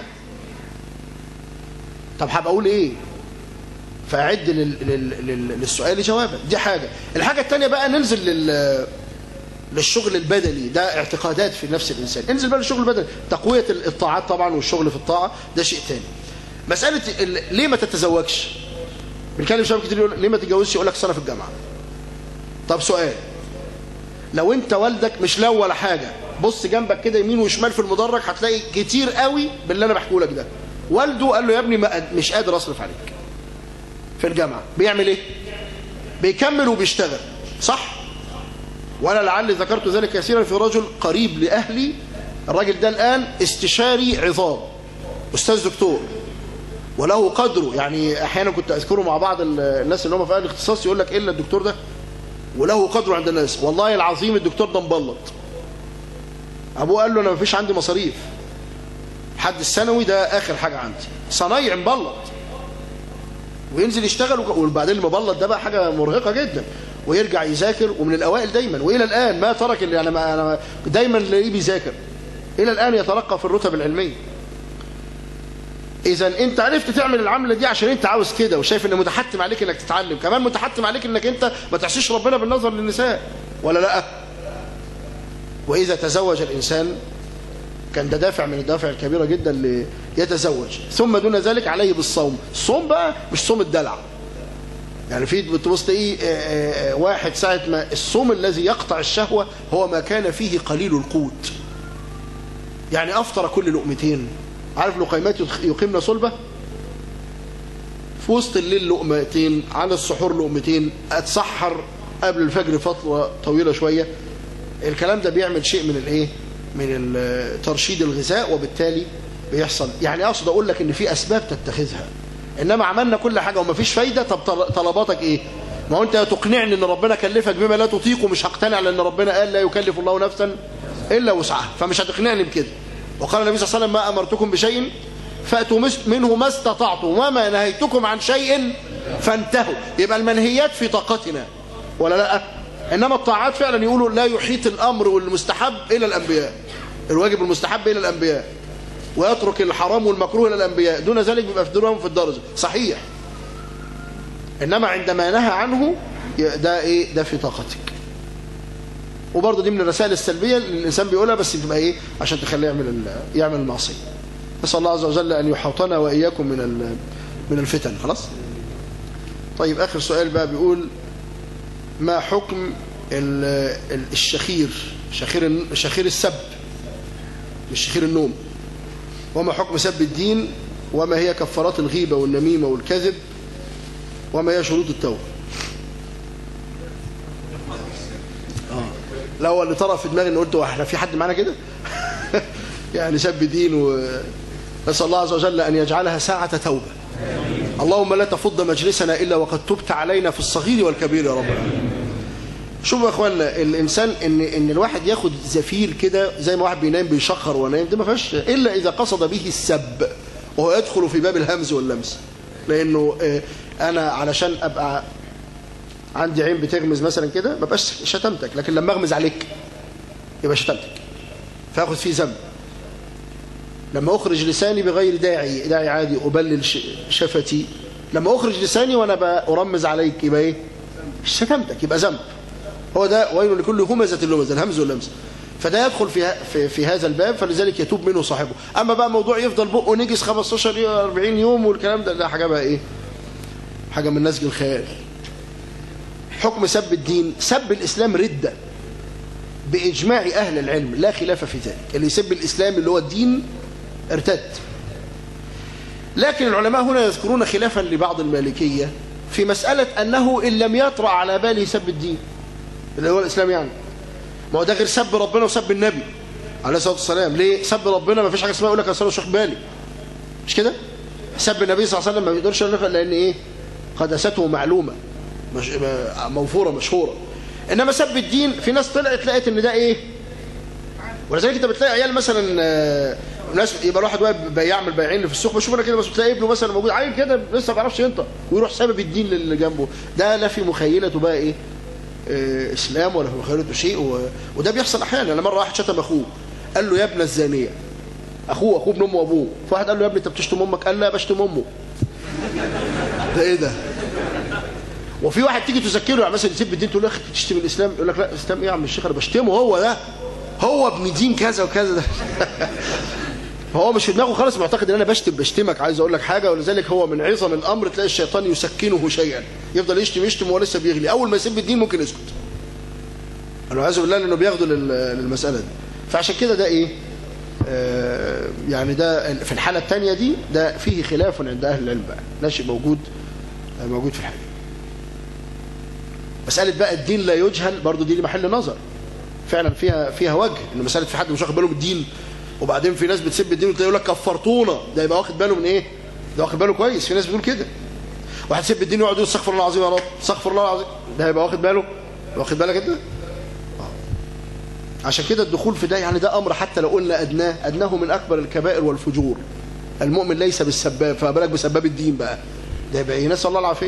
طب هبقى أقول إيه؟ فأعد للسؤال جوابا. دي حاجة. الحاجة الثانية بقى ننزل للشغل البدني، ده اعتقادات في نفس الإنسان. انزل بقى للشغل البدني، تقوية الطاعات طبعا والشغل في الطاعة ده شيء ثاني. مسألة ليه ما تتزوجش؟ بنتكلم شباب كتير يقول ليه ما تتجوزش؟ يقول لك صلاة في الجامعة. طب سؤال، لو انت والدك مش لاقي ولا حاجه، بص جنبك كده يمين وشمال في المدرج هتلاقي كتير قوي باللي انا بحكيه لك ده. والده قال له: يا ابني مش قادر اصرف عليك في الجامعه. بيعمل ايه؟ بيكمل وبيشتغل، صح؟ وانا لعلي ذكرت ذلك كثيرا في رجل قريب لاهلي. الراجل ده الان استشاري عظام، استاذ دكتور، وله قدره. يعني احيانا كنت اذكره مع بعض الناس اللي هم في اهل الاختصاص، يقول لك الا الدكتور ده وله قدره عند الناس. والله العظيم الدكتور ده مبلط. ابوه قال له: انا مفيش عندي مصاريف، حد الثانوي ده اخر حاجه عندي، صنايع مبلط، وينزل يشتغل. وبعدين المبلط ده بقى حاجه مرهقه جدا، ويرجع يذاكر، ومن الاوائل دايما، والى الان ما ترك. يعني انا دايما الاقيه بيذاكر الى الان، يترقى في الرتب العلميه. إذا أنت عرفت تعمل العملة دي عشان أنت عاوز كده، وشايف إن متحتم عليك إنك تتعلم، كمان متحتم عليك إنك أنت ما تعصيش ربنا بالنظر للنساء، ولا لأ؟ وإذا تزوج الإنسان كان ده دافع من الدافع الكبيرة جدا ليتزوج. ثم دون ذلك عليه بالصوم. الصوم بقى مش صوم الدلع. يعني في بتبص إيه واحد ساعة ما الصوم الذي يقطع الشهوة هو ما كان فيه قليل القوت. يعني أفطر كل لقمتين. عارف لقيمات يقيمنا صلبة؟ في وسط الليل لقمتين، على السحور لقمتين، اتسحر قبل الفجر فترة طويلة شوية. الكلام ده بيعمل شيء من الايه؟ من ترشيد الغذاء، وبالتالي بيحصل. يعني اقصد اقول لك ان في اسباب تتخذها، انما عملنا كل حاجة ومفيش فايدة. طب طلباتك ايه؟ ما هو انت تقنعني ان ربنا كلفك بما لا تطيق، ومش هقتنع لان ربنا قال لا يكلف الله نفسا الا وسعها، فمش هتقنعني بكده. وقال النبي صلى الله عليه وسلم: ما أمرتكم بشيء فأتوا منه ما استطعتم وما نهيتكم عن شيء فانتهوا. يبقى المنهيات في طاقتنا، ولا لا؟ إنما الطاعات فعلا يقولوا لا يحيط الأمر والمستحب إلى الأنبياء، الواجب والمستحب إلى الأنبياء. ويترك الحرام والمكروه للأنبياء، دون ذلك بيبقى في دورهم في الدرجة صحيح. إنما عندما نهى عنه ده إيه؟ ده في طاقتك. وبرضه دي من الرسائل السلبية اللي الإنسان بيقولها، بس بتبقى إيه؟ عشان تخليه يعمل المعصية. نسأل الله عز وجل أن يحوطنا وإياكم من الفتن. خلاص. طيب آخر سؤال بقى بيقول: ما حكم شخير السب، مش شخير النوم، وما حكم سب الدين، وما هي كفارات الغيبة والنميمة والكذب، وما هي شروط التوبة؟ لو اللي طرأ في دماغي ان قلت احنا في حد معانا كده يعني سب دين نسأل الله عز وجل أن يجعلها ساعة توبة. اللهم لا تفض مجلسنا إلا وقد تبت علينا في الصغير والكبير يا رب العالمين. شوفوا يا اخوانا، الانسان ان الواحد ياخد زفير كده زي ما واحد بينام بيشخر ونايم، ده ما فيهاش الا اذا قصد به السب، وهو يدخل في باب الهمز واللمس. لانه انا علشان ابقى عندي عين بتغمز مثلا كده ما بقاش شتمتك، لكن لما اغمز عليك يبقى شتمتك فاخد فيه ذنب. لما اخرج لساني بغير داعي عادي ابلل شفتي، لما اخرج لساني وانا ارمز عليك يبقى ايه؟ شتمتك، يبقى ذنب. هو ده ويل لكل همزة لمزة، الهمز واللمز. فده يدخل في هذا الباب، فلذلك يتوب منه صاحبه. اما بقى موضوع يفضل بقه نجس 15 40 يوم والكلام ده حاجه بقى ايه؟ حاجه من نسج الخيال. حكم سب الدين: سب الاسلام رده باجماع اهل العلم، لا خلاف في ذلك. اللي يسب الاسلام اللي هو الدين ارتد. لكن العلماء هنا يذكرون خلافا لبعض المالكيه في مساله انه ان لم يطرأ على باله سب الدين اللي هو الاسلام، يعني ما هو ده غير سب ربنا وسب النبي عليه الصلاه والسلام. ليه؟ سب ربنا ما فيش حاجه اسمها يقول لك اصل شيخ بالي، مش كده؟ سب النبي صلى الله عليه وسلم ما بيقدرش يقول لان ايه؟ قداسته معلومه موفوره مشهوره. انما سب الدين في ناس طلعت لقيت ان ده ايه؟ ولذلك انت بتلاقي عيال مثلا ناس يبقى الواحد واقف بيعمل بياعين في السوق، بشوف انا كده بس بتلاقي ابنه مثلا موجود عيل كده لسه ما بيعرفش ينطق ويروح سبب الدين للي جنبه. ده لا في مخيلته بقى ايه؟ اسلام ولا في مخيلته شيء. وده بيحصل احيانا. انا مره واحد شتم اخوه قال له يا ابن الزانيه، اخوه ابن امه وابوه، فواحد قال له يا ابني انت بتشتم امك؟ قال لا بشتم امه. ده ايه ده؟ وفي واحد تيجي تذكره يعني مثلا يسب الدين تقول له يا اخي تشتم الاسلام، يقول لك لا الاسلام ايه يا عم الشيخ انا بشتمه، هو ده هو ابن دين كذا وكذا ده فهو مش في دماغه خالص معتقد ان انا بشتمك. عايز اقول لك حاجه، ولذلك هو من عظم الامر تلاقي الشيطان يسكنه شيئا، يفضل يشتم وهو لسه بيغلي. اول ما يسب الدين ممكن يسكت، والعياذ بالله، لانه بياخده للمساله دي. فعشان كده ده ايه؟ يعني ده في الحاله الثانيه دي ده فيه خلاف عند اهل العلم بقى، ده شيء موجود في الحاله. مساله بقى الدين لا يجهل برضو دي محل نظر فعلا، فيها وجه. ان مساله في حد مش واخد باله من الدين، وبعدين في ناس بتسب الدين وتلاقي يقول لك كفرتونا، ده يبقى واخد باله من ايه؟ ده واخد باله كويس. في ناس بتقول كده، واحد يسب الدين ويقعد يقول استغفر الله العظيم يا رب، استغفر الله العظيم، ده هيبقى واخد باله؟ واخد بالك انت؟ عشان كده الدخول في ده يعني ده امر حتى لو قلنا ادناه من اكبر الكبائر والفجور. المؤمن ليس بالسباب، فما بالك بسباب الدين بقى، ده يبقى ايه؟ نسال الله العافيه.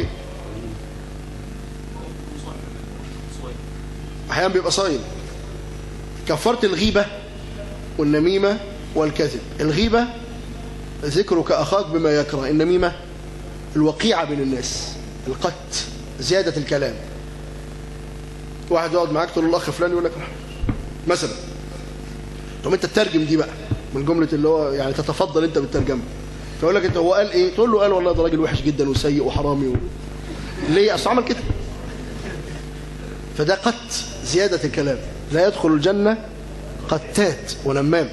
احيانا بيبقى صايم. كفاره الغيبه والنميمه والكذب: الغيبه ذكرك اخاك بما يكره، النميمه الوقيعه بين الناس، القت، زياده الكلام. واحد يقعد معاك تقول له الاخ فلان يقول لك مثلا، طب انت تترجم دي بقى من جمله اللي هو يعني تتفضل انت بالترجمه، فيقول لك انت هو قال ايه؟ تقول له قال والله ده راجل وحش جدا وسيء وحرامي ليه؟ اصل عمل كده. فده قت، زياده الكلام. لا يدخل الجنه قتات ونمام.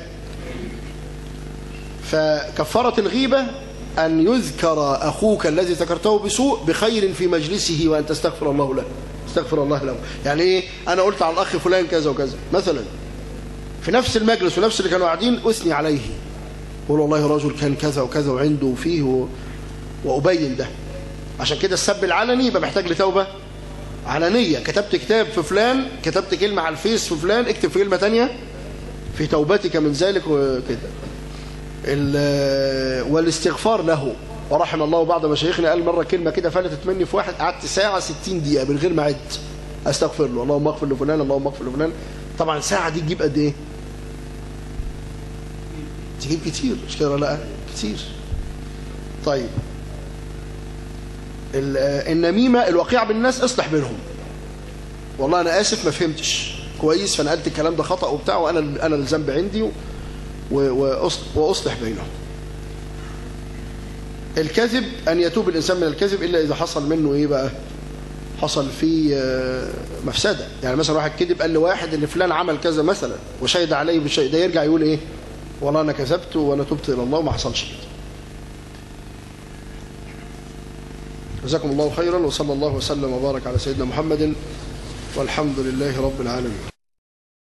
فكفاره الغيبه ان يذكر اخوك الذي ذكرته بسوء بخير في مجلسه وان تستغفر الله له. استغفر الله له يعني ايه؟ انا قلت على الاخ فلان كذا وكذا مثلا في نفس المجلس ونفس اللي كانوا قاعدين، اثني عليه، قول والله رجل كان كذا وكذا وعنده وفيه وابين ده. عشان كده السب العلني يبقى محتاج لتوبه علنيه. كتبت كتاب في فلان، كتبت كلمه على الفيس في فلان، اكتب في كلمه ثانيه في توبتك من ذلك وكده. والاستغفار له. ورحم الله بعض مشايخنا قال مره كلمه كده فلتت مني في واحد، قعدت ساعه 60 دقيقه من غير ما اعد استغفر له، اللهم اغفر لفلان، اللهم اغفر لفلان. طبعا ساعه دي تجيب قد ايه؟ تجيب كتير، مش كده ولا لا؟ كتير. طيب النميمة الوقيعة بالناس، اصلح بينهم. والله أنا آسف ما فهمتش كويس فنقلت الكلام ده خطأ وبتاع، وأنا الذنب عندي وأصلح بينهم. الكذب أن يتوب الإنسان من الكذب إلا إذا حصل منه إيه بقى؟ حصل فيه مفسدة. يعني مثلا واحد كذب قال لواحد إن فلان عمل كذا مثلا وشهد عليه بالشيء ده، يرجع يقول إيه؟ والله أنا كذبت وأنا تبت إلى الله وما حصلش كده. جزاكم الله خيرا، وصلى الله وسلم وبارك على سيدنا محمد، والحمد لله رب العالمين.